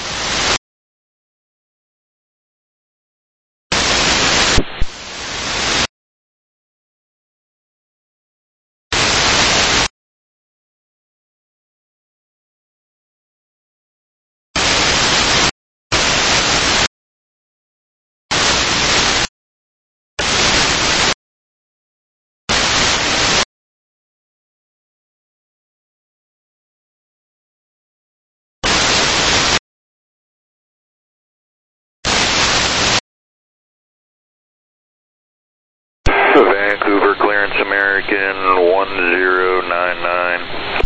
[SPEAKER 1] Vancouver clearance American one zero nine nine.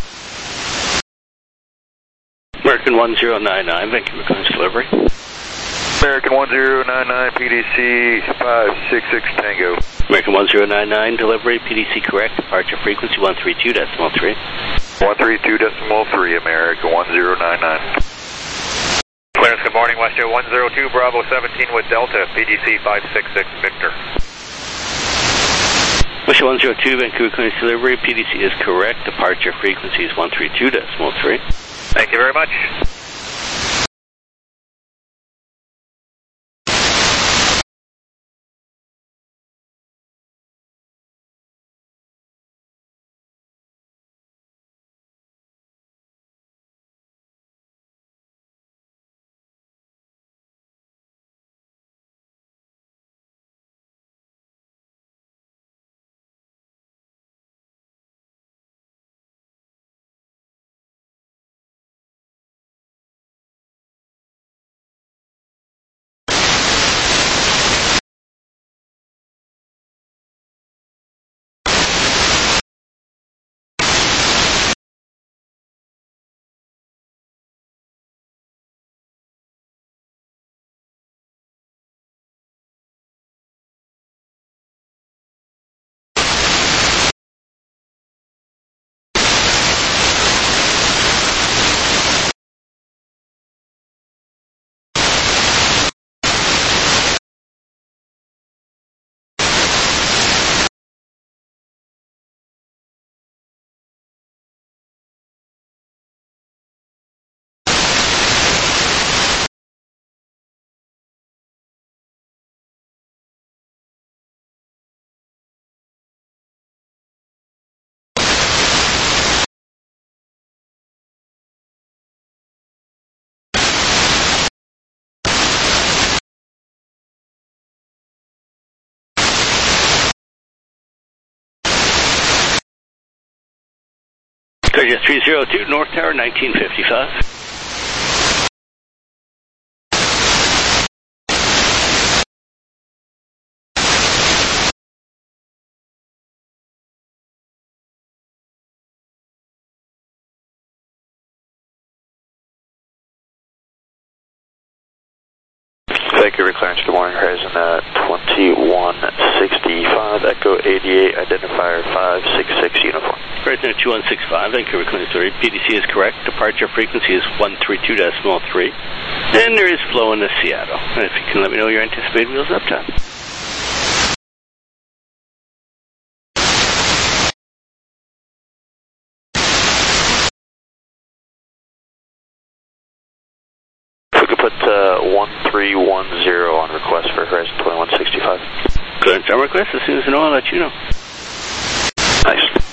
[SPEAKER 12] American one zero nine nine, Vancouver Clearance Delivery.
[SPEAKER 1] American one zero nine nine, P D C five six six Tango.
[SPEAKER 12] American one zero nine nine, delivery, P D C correct, departure frequency one three two decimal three.
[SPEAKER 1] one three two decimal three, American one zero nine nine.
[SPEAKER 6] Clearance, good morning, WestJet one zero two, Bravo seventeen with Delta, P D C five six six Victor.
[SPEAKER 12] WestJet one zero two, Vancouver Clearance Delivery, P D C is correct, departure frequency is one three two decimal three.
[SPEAKER 6] Thank you very much.
[SPEAKER 12] Courtesy three zero two, North Tower, nineteen fifty-five.
[SPEAKER 8] Vancouver clearance, good morning. Horizon uh, twenty-one sixty-five, Echo eighty-eight, identifier five six six uniform.
[SPEAKER 12] Horizon twenty-one sixty-five, Vancouver clearance three. P D C is correct. Departure frequency is one three two decimal three. And there is flow into Seattle. And if you can let me know your anticipated wheels up time.
[SPEAKER 8] Put uh, one three one zero on request for Horizon twenty-one sixty-five.
[SPEAKER 12] Clearance on request. As soon as I know, I'll let you know.
[SPEAKER 8] Nice.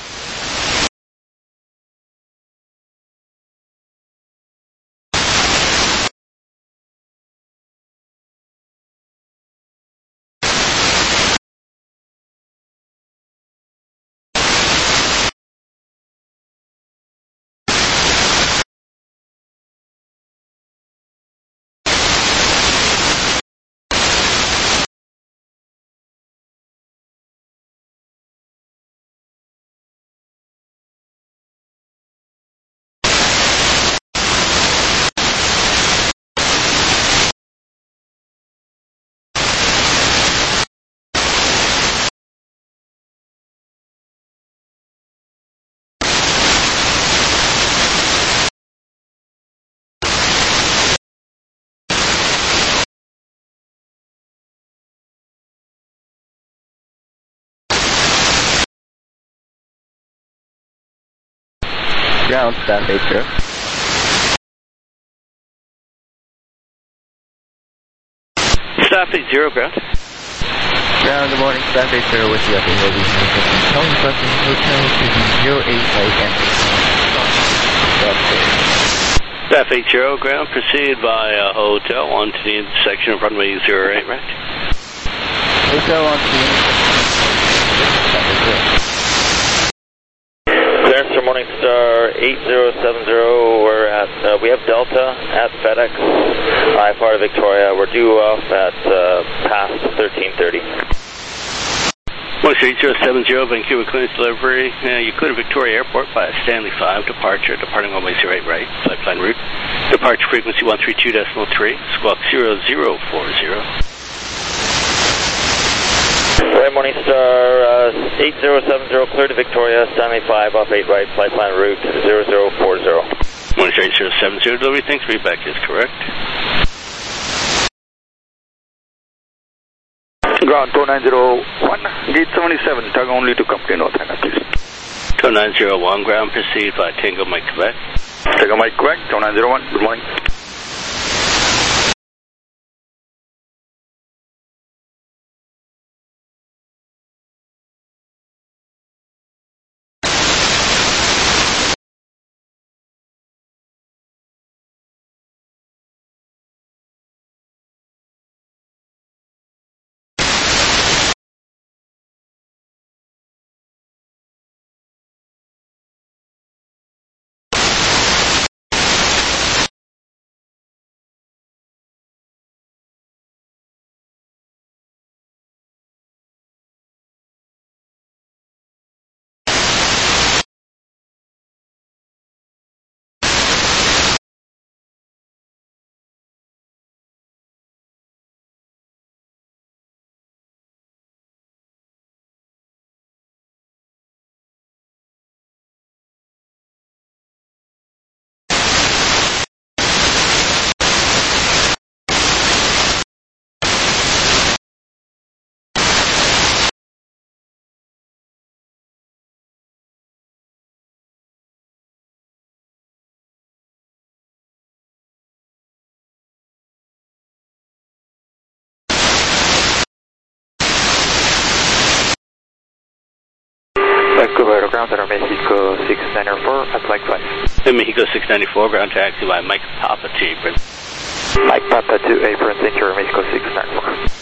[SPEAKER 11] Ground, staff eight zero.
[SPEAKER 12] Staff eight zero, ground.
[SPEAKER 11] Ground, good morning. Staff eight zero with you at the Hildy. Calling Boston Hotel to zero eight right entry.
[SPEAKER 12] Staff eight zero, ground. Proceed by uh, hotel onto the intersection of runway zero eight, right?
[SPEAKER 11] Hotel onto the intersection.
[SPEAKER 13] Clearance for Morningstar eight zero seven zero. We're at, uh, we have Delta at FedEx, I part of Victoria. We're due off at uh, past thirteen thirty.
[SPEAKER 12] Morningstar eight zero seven zero, Vancouver clearance delivery. Uh, you clear Victoria Airport by Stanley five, departure, departing runway zero eight right, flight plan route. Departure frequency one three two decimal three, squawk zero zero four zero.
[SPEAKER 13] Right, Morningstar uh, eight zero seven zero, clear to Victoria, Stanley five, off eight right, flight plan route zero zero four zero.
[SPEAKER 12] Morningstar eight zero seven zero, delivery, thanks, readback is correct.
[SPEAKER 5] Ground two nine zero one, gate seventy-seven, tug only to company North Anna, please.
[SPEAKER 12] two nine zero one, ground, proceed by Tango Mike Quebec.
[SPEAKER 5] Tango Mike Quebec, two nine zero one, good morning.
[SPEAKER 9] Vancouver, ground center, Mexico six ninety-four, at Mike five.
[SPEAKER 12] Mexico six ninety-four, ground taxi by Mike Papa to Apron.
[SPEAKER 9] Mike Papa to Apron, Center, Mexico six ninety-four.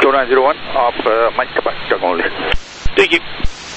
[SPEAKER 5] two nine zero one, off uh, Mike Quebec, Doug only.
[SPEAKER 12] Thank you.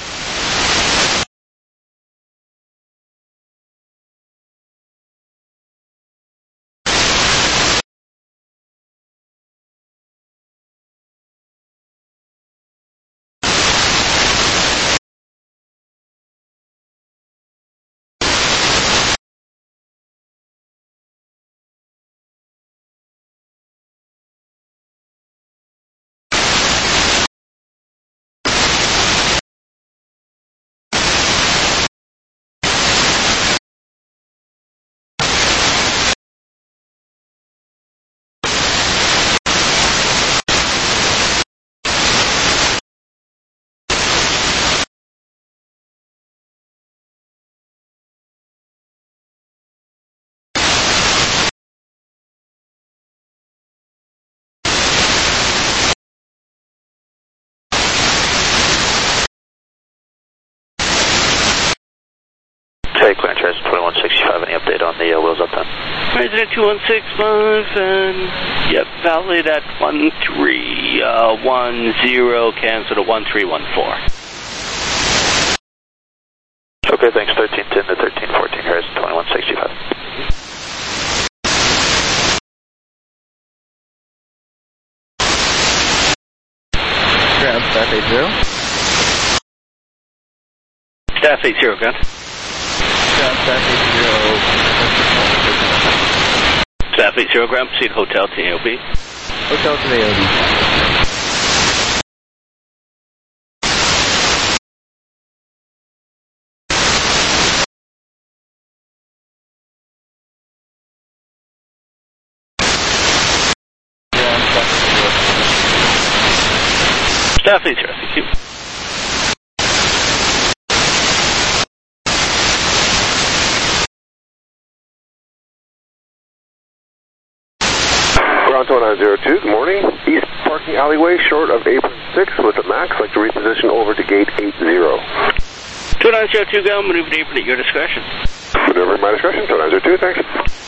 [SPEAKER 8] Okay, clearance Horizon twenty-one sixty-five, any update on the uh, wheels up time?
[SPEAKER 12] Horizon two one six five, and yep, valid at one three one zero, cancel to one three one four.
[SPEAKER 8] Okay, thanks, thirteen ten to thirteen fourteen, Horizon twenty-one sixty-five.
[SPEAKER 11] Ground, staff eight zero.
[SPEAKER 12] Staff eight zero, ground.
[SPEAKER 11] Ground, staff eight zero.
[SPEAKER 12] Staff eight zero, ground, proceed hotel to A O B.
[SPEAKER 11] Hotel to A O B.
[SPEAKER 12] Staff eight zero, thank you.
[SPEAKER 14] Ground two nine zero two, good morning. East parking alleyway short of apron six with a max. Like to reposition over to gate eight zero.
[SPEAKER 12] two nine zero two, go, maneuver apron at your discretion.
[SPEAKER 14] Maneuver at my discretion, two nine zero two, thanks.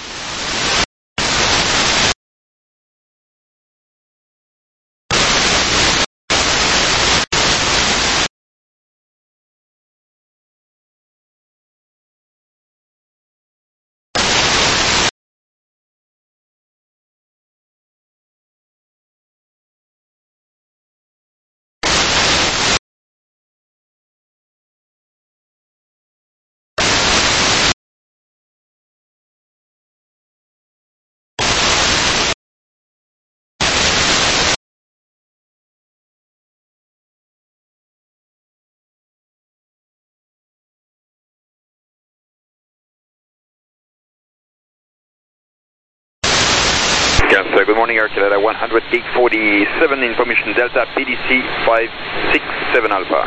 [SPEAKER 5] Yes, uh, good morning, Air Canada one hundred, eight forty-seven, information Delta P D C five six seven Alpha.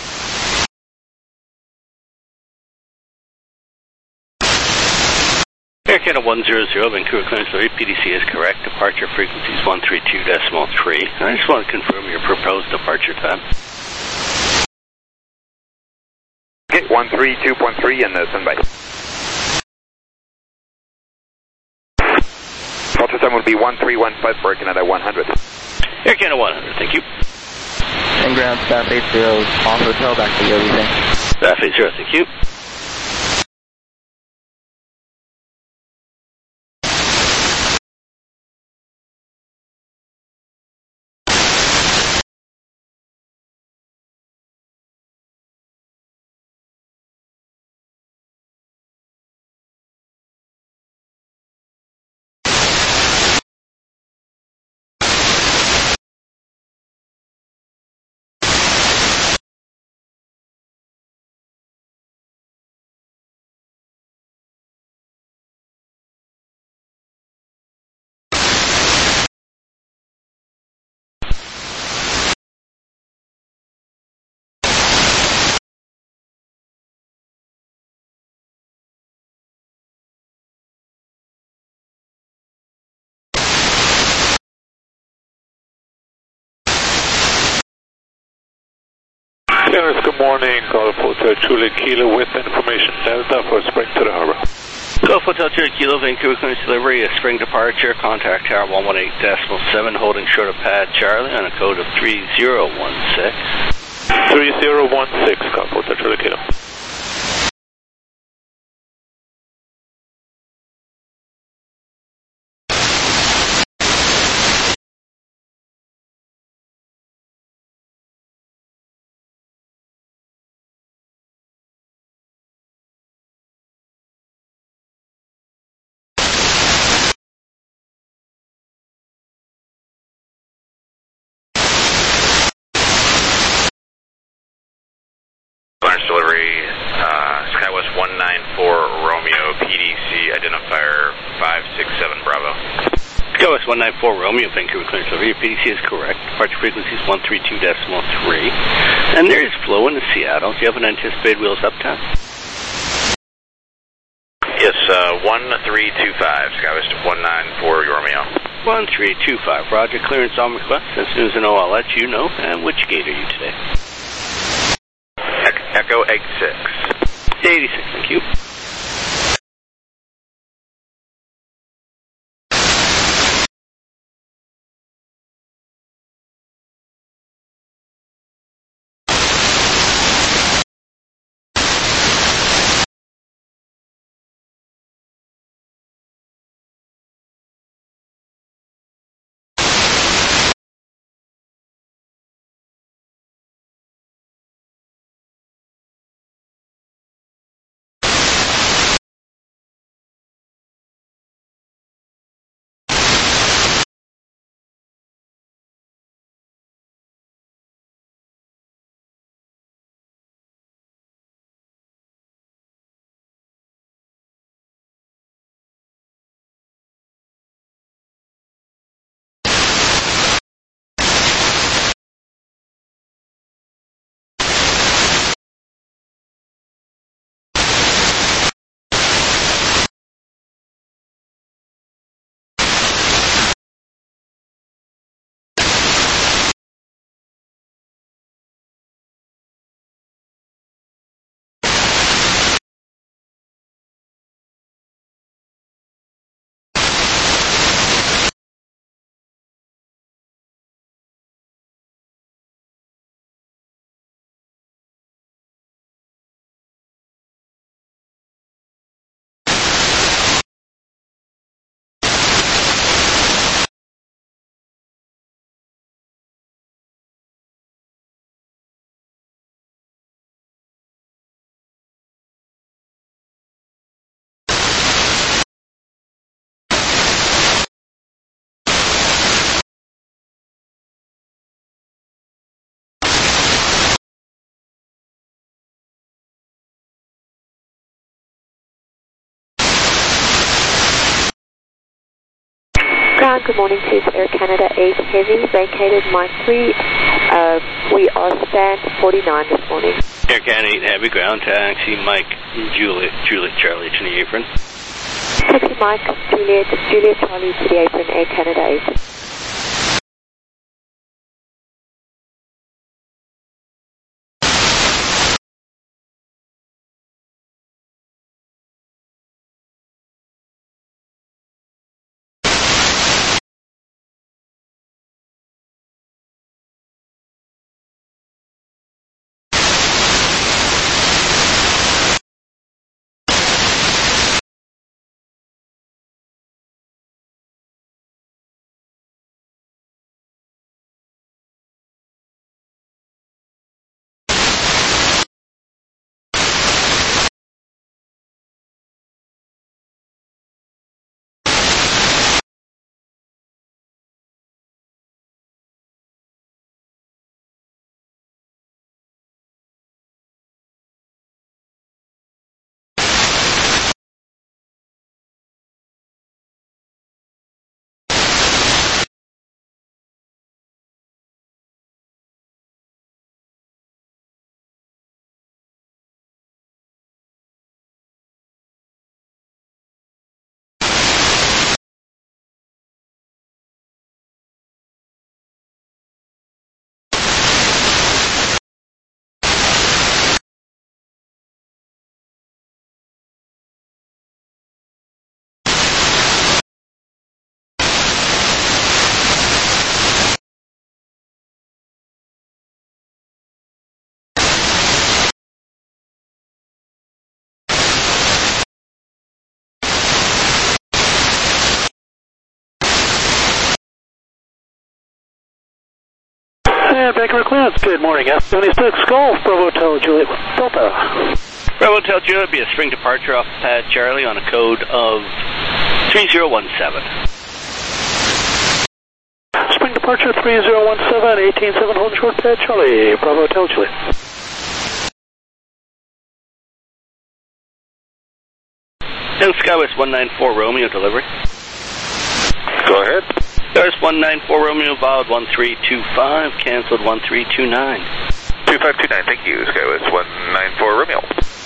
[SPEAKER 12] Air Canada one zero zero, Vancouver clearance for P D C is correct. Departure frequency is one three two decimal three. I just want to confirm your proposed departure time.
[SPEAKER 5] Okay, one three two point three and uh, standby. Departure time will be one three one five for Air Canada one hundred.
[SPEAKER 12] Air Canada one hundred, thank you.
[SPEAKER 11] And ground, staff eight zero, off hotel, back to A O B, thanks.
[SPEAKER 12] Staff eight zero, thank you.
[SPEAKER 15] Clearance, good morning. Golf Hotel Juliet Kilo with information Delta for Spring to the Harbor.
[SPEAKER 12] Golf Hotel Charlie Kilo, Vancouver clearance delivery, a spring departure, contact tower one one eight decimal seven, holding short of pad Charlie on a code of three zero one six.
[SPEAKER 8] three zero one six, Golf Hotel Charlie Kilo.
[SPEAKER 5] Delivery, uh, SkyWest one nine four Romeo, P D C, identifier five six seven Bravo.
[SPEAKER 12] SkyWest one nine four Romeo, Vancouver clearance delivery. Your P D C is correct. Departure frequency is one three two decimal three. And there is flow into Seattle. Do you have an anticipated wheels up time?
[SPEAKER 5] Yes, uh, one three two five, SkyWest one nine four Romeo.
[SPEAKER 12] one three two five, Roger. Clearance on request. As soon as I know, I'll let you know. And which gate are you today?
[SPEAKER 5] Echo eighty-six.
[SPEAKER 12] eighty-six, thank you.
[SPEAKER 3] Ground, good morning to Air Canada eight Heavy, vacated Mike three. Uh, we are stand forty-nine this morning.
[SPEAKER 12] Air Canada eight Heavy, ground taxi, Mike, Juliet, Juliet, Charlie to the apron.
[SPEAKER 3] Taxi Mike, Juliet, Juliet, Charlie to the apron, Air Canada eight.
[SPEAKER 15] And Vancouver clearance, good morning. F seventy-six Golf, Bravo Hotel Juliet Delta.
[SPEAKER 12] Bravo Hotel Juliet, be a spring departure off pad Charlie on a code of three zero one seven.
[SPEAKER 15] Spring departure three zero one seven, eighteen seven, hold short pad Charlie, Bravo Hotel Juliet.
[SPEAKER 12] Ten Skywest one nine four Romeo delivery.
[SPEAKER 14] Go ahead.
[SPEAKER 12] Skywest one nine four Romeo, valid one three two five, canceled one three two nine.
[SPEAKER 5] two five two nine, thank you, Skywest one nine four Romeo.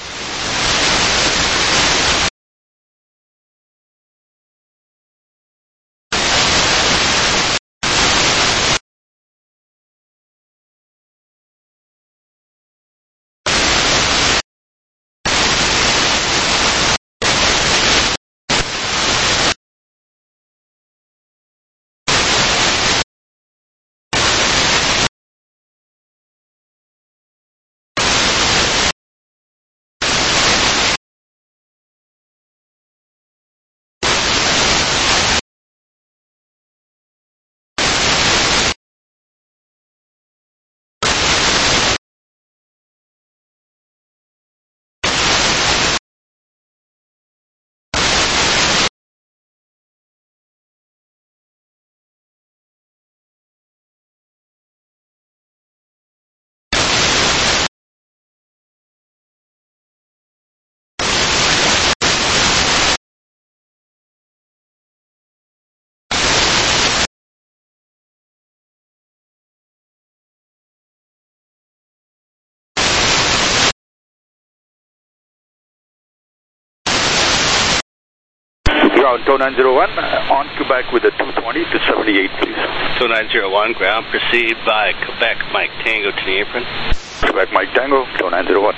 [SPEAKER 5] Ground two nine zero one, uh, on Quebec with a two twenty to seventy-eight, please.
[SPEAKER 12] two nine zero one, ground, proceed by Quebec Mike Tango to the apron.
[SPEAKER 5] Quebec Mike Tango, two nine zero one.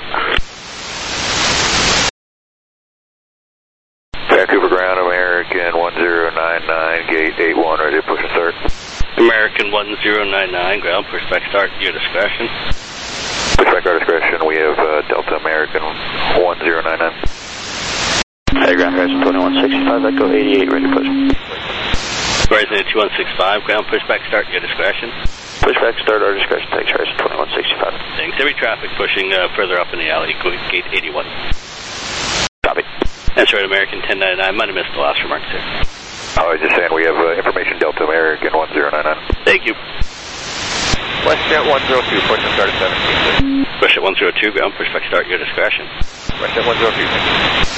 [SPEAKER 5] Vancouver ground, American one zero nine nine, gate eight one, ready to push and start.
[SPEAKER 12] American one zero nine nine, ground, push back start, your discretion.
[SPEAKER 5] Push back our discretion, we have uh, Delta American one zero nine nine.
[SPEAKER 8] Hey, ground guys, twenty-one sixty-five, Echo eighty-eight, ready to push.
[SPEAKER 12] Verizon two one six five, ground, push back start, your discretion.
[SPEAKER 8] Push back start, our discretion, thanks, Verizon twenty-one sixty-five.
[SPEAKER 12] Thanks, heavy traffic pushing uh, further up in the alley, gate eighty-one.
[SPEAKER 5] Copy.
[SPEAKER 12] That's right, American ten ninety-nine, might have missed the last remarks there.
[SPEAKER 5] I was just saying we have uh, information Delta American one zero nine nine.
[SPEAKER 12] Thank you.
[SPEAKER 5] WestJet one zero two, push and start at seventeen.
[SPEAKER 12] WestJet one zero two, ground, push back start, your discretion.
[SPEAKER 5] WestJet one zero two, thank you.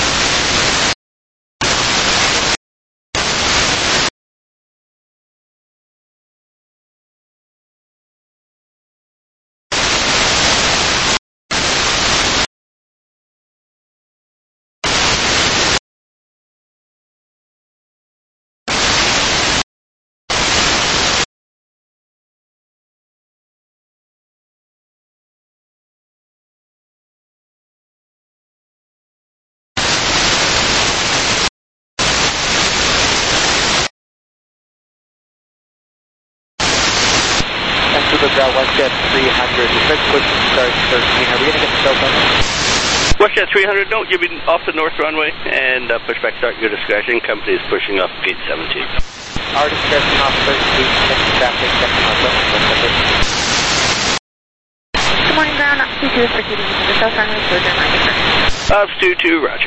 [SPEAKER 10] WestJet three hundred, the quick push start thirteen. Are we going to get the show done?
[SPEAKER 12] WestJet three hundred, no, you'll be off the north runway and uh, push back start, your discretion. Company is pushing off gate seventeen.
[SPEAKER 10] Our discretion off thirteen, traffic, checking off seventeen.
[SPEAKER 3] Good morning, ground. Two two is proceeding to the south runway, closure line.
[SPEAKER 12] Ops two two, roger.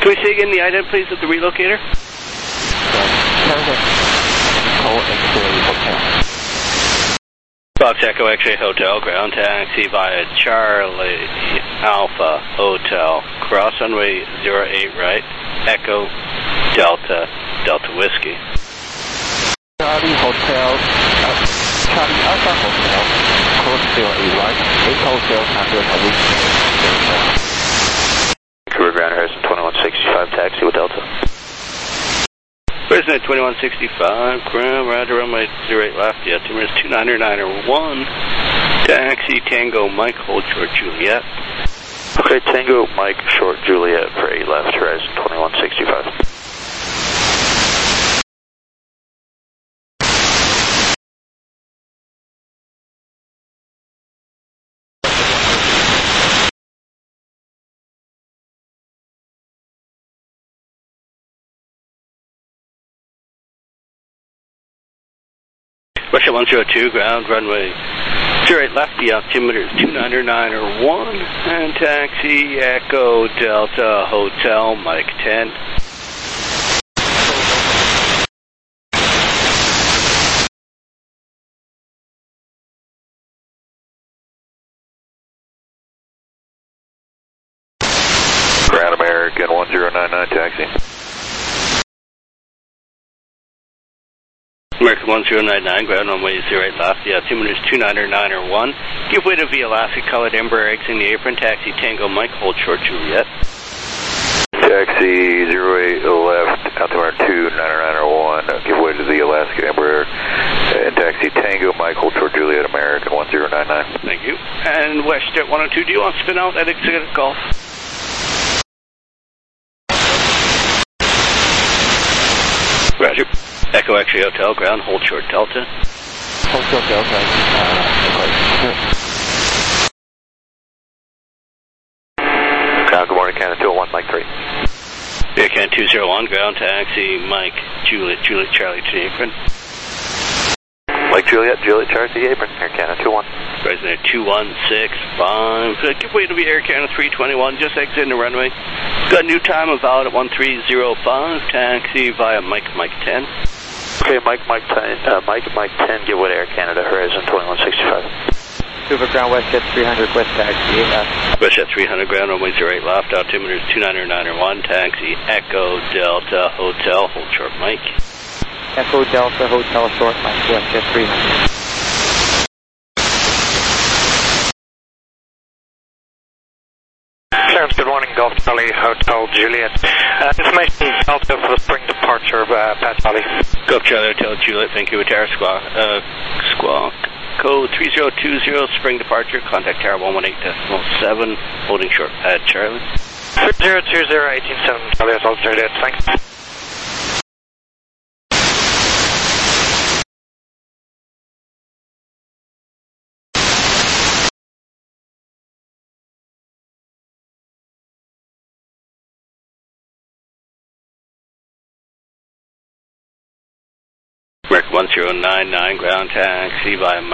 [SPEAKER 12] Can we say again the item, please, of the relocator? Fox Echo X-Ray Hotel, ground taxi via Charlie Alpha Hotel, cross runway zero eight right, Echo Delta Delta Whiskey.
[SPEAKER 11] Charlie Hotel, uh, Charlie Alpha Hotel, cross zero eight right, Echo Delta Delta Whiskey.
[SPEAKER 8] Vancouver Ground Harrison twenty-one sixty-five, taxi with Delta.
[SPEAKER 12] President twenty-one sixty-five, ground, roger, runway zero eight left, yeah, two minutes two niner niner one, taxi Tango Mike, hold short Juliet.
[SPEAKER 8] Okay, Tango Mike, short Juliet for eight left, horizon twenty-one sixty-five.
[SPEAKER 12] Russia one zero two, ground, runway zero eight left, the altimeter is two niner niner one, and taxi Echo Delta Hotel Mike ten.
[SPEAKER 5] Ground American one zero nine nine, taxi.
[SPEAKER 12] American one zero nine nine, ground runway zero eight left, the altimeter is two niner niner one. Give way to via Alaska, colored Embraer exiting the apron, taxi Tango Mike, hold short Juliet.
[SPEAKER 5] Taxi zero eight left, altimeter two niner niner one, give way to the Alaska Embraer, and taxi Tango Mike, hold short Juliet, American one zero nine nine.
[SPEAKER 12] Thank you. And WestJet one oh two, do you want to spin out at Executive Golf? Roger. Echo X-Ray Hotel, ground, hold short Delta.
[SPEAKER 11] Hold short Delta, uh,
[SPEAKER 8] Ground, good morning, Canada two oh one, Mike three.
[SPEAKER 12] Air Canada two oh one, ground taxi, Mike, Juliet, Juliet, Charlie to the apron.
[SPEAKER 8] Mike Juliet, Juliet, Charlie to the apron, Air Canada two one.
[SPEAKER 12] President two one six five, give way to be Air Canada three twenty-one, just exiting the runway. Got a new time of valid at one three zero five, taxi via Mike, Mike ten.
[SPEAKER 8] Okay, Mike, Mike ten, uh, Mike, Mike ten, give way to Air Canada, horizon twenty-one sixty-five.
[SPEAKER 10] Vancouver ground, WestJet three hundred, west taxi, eight left.
[SPEAKER 12] WestJet three hundred, ground, runway zero eight left, altimeter is two niner niner one, taxi Echo Delta Hotel, hold short Mike.
[SPEAKER 10] Echo Delta Hotel, short Mike, WestJet three hundred.
[SPEAKER 16] Good morning, Golf Charlie Hotel Juliet. Uh, information Delta for the spring departure of uh, Pat Charlie.
[SPEAKER 12] Golf Charlie Hotel Juliet, Vancouver Tower Squawk, uh, Squawk, code three zero two zero, spring departure, contact tower one one eight decimal seven, holding short Pat Charlie.
[SPEAKER 16] three zero two zero, one eight seven, Charlie Hotel Juliet, thanks.
[SPEAKER 12] American one zero nine nine, ground taxi via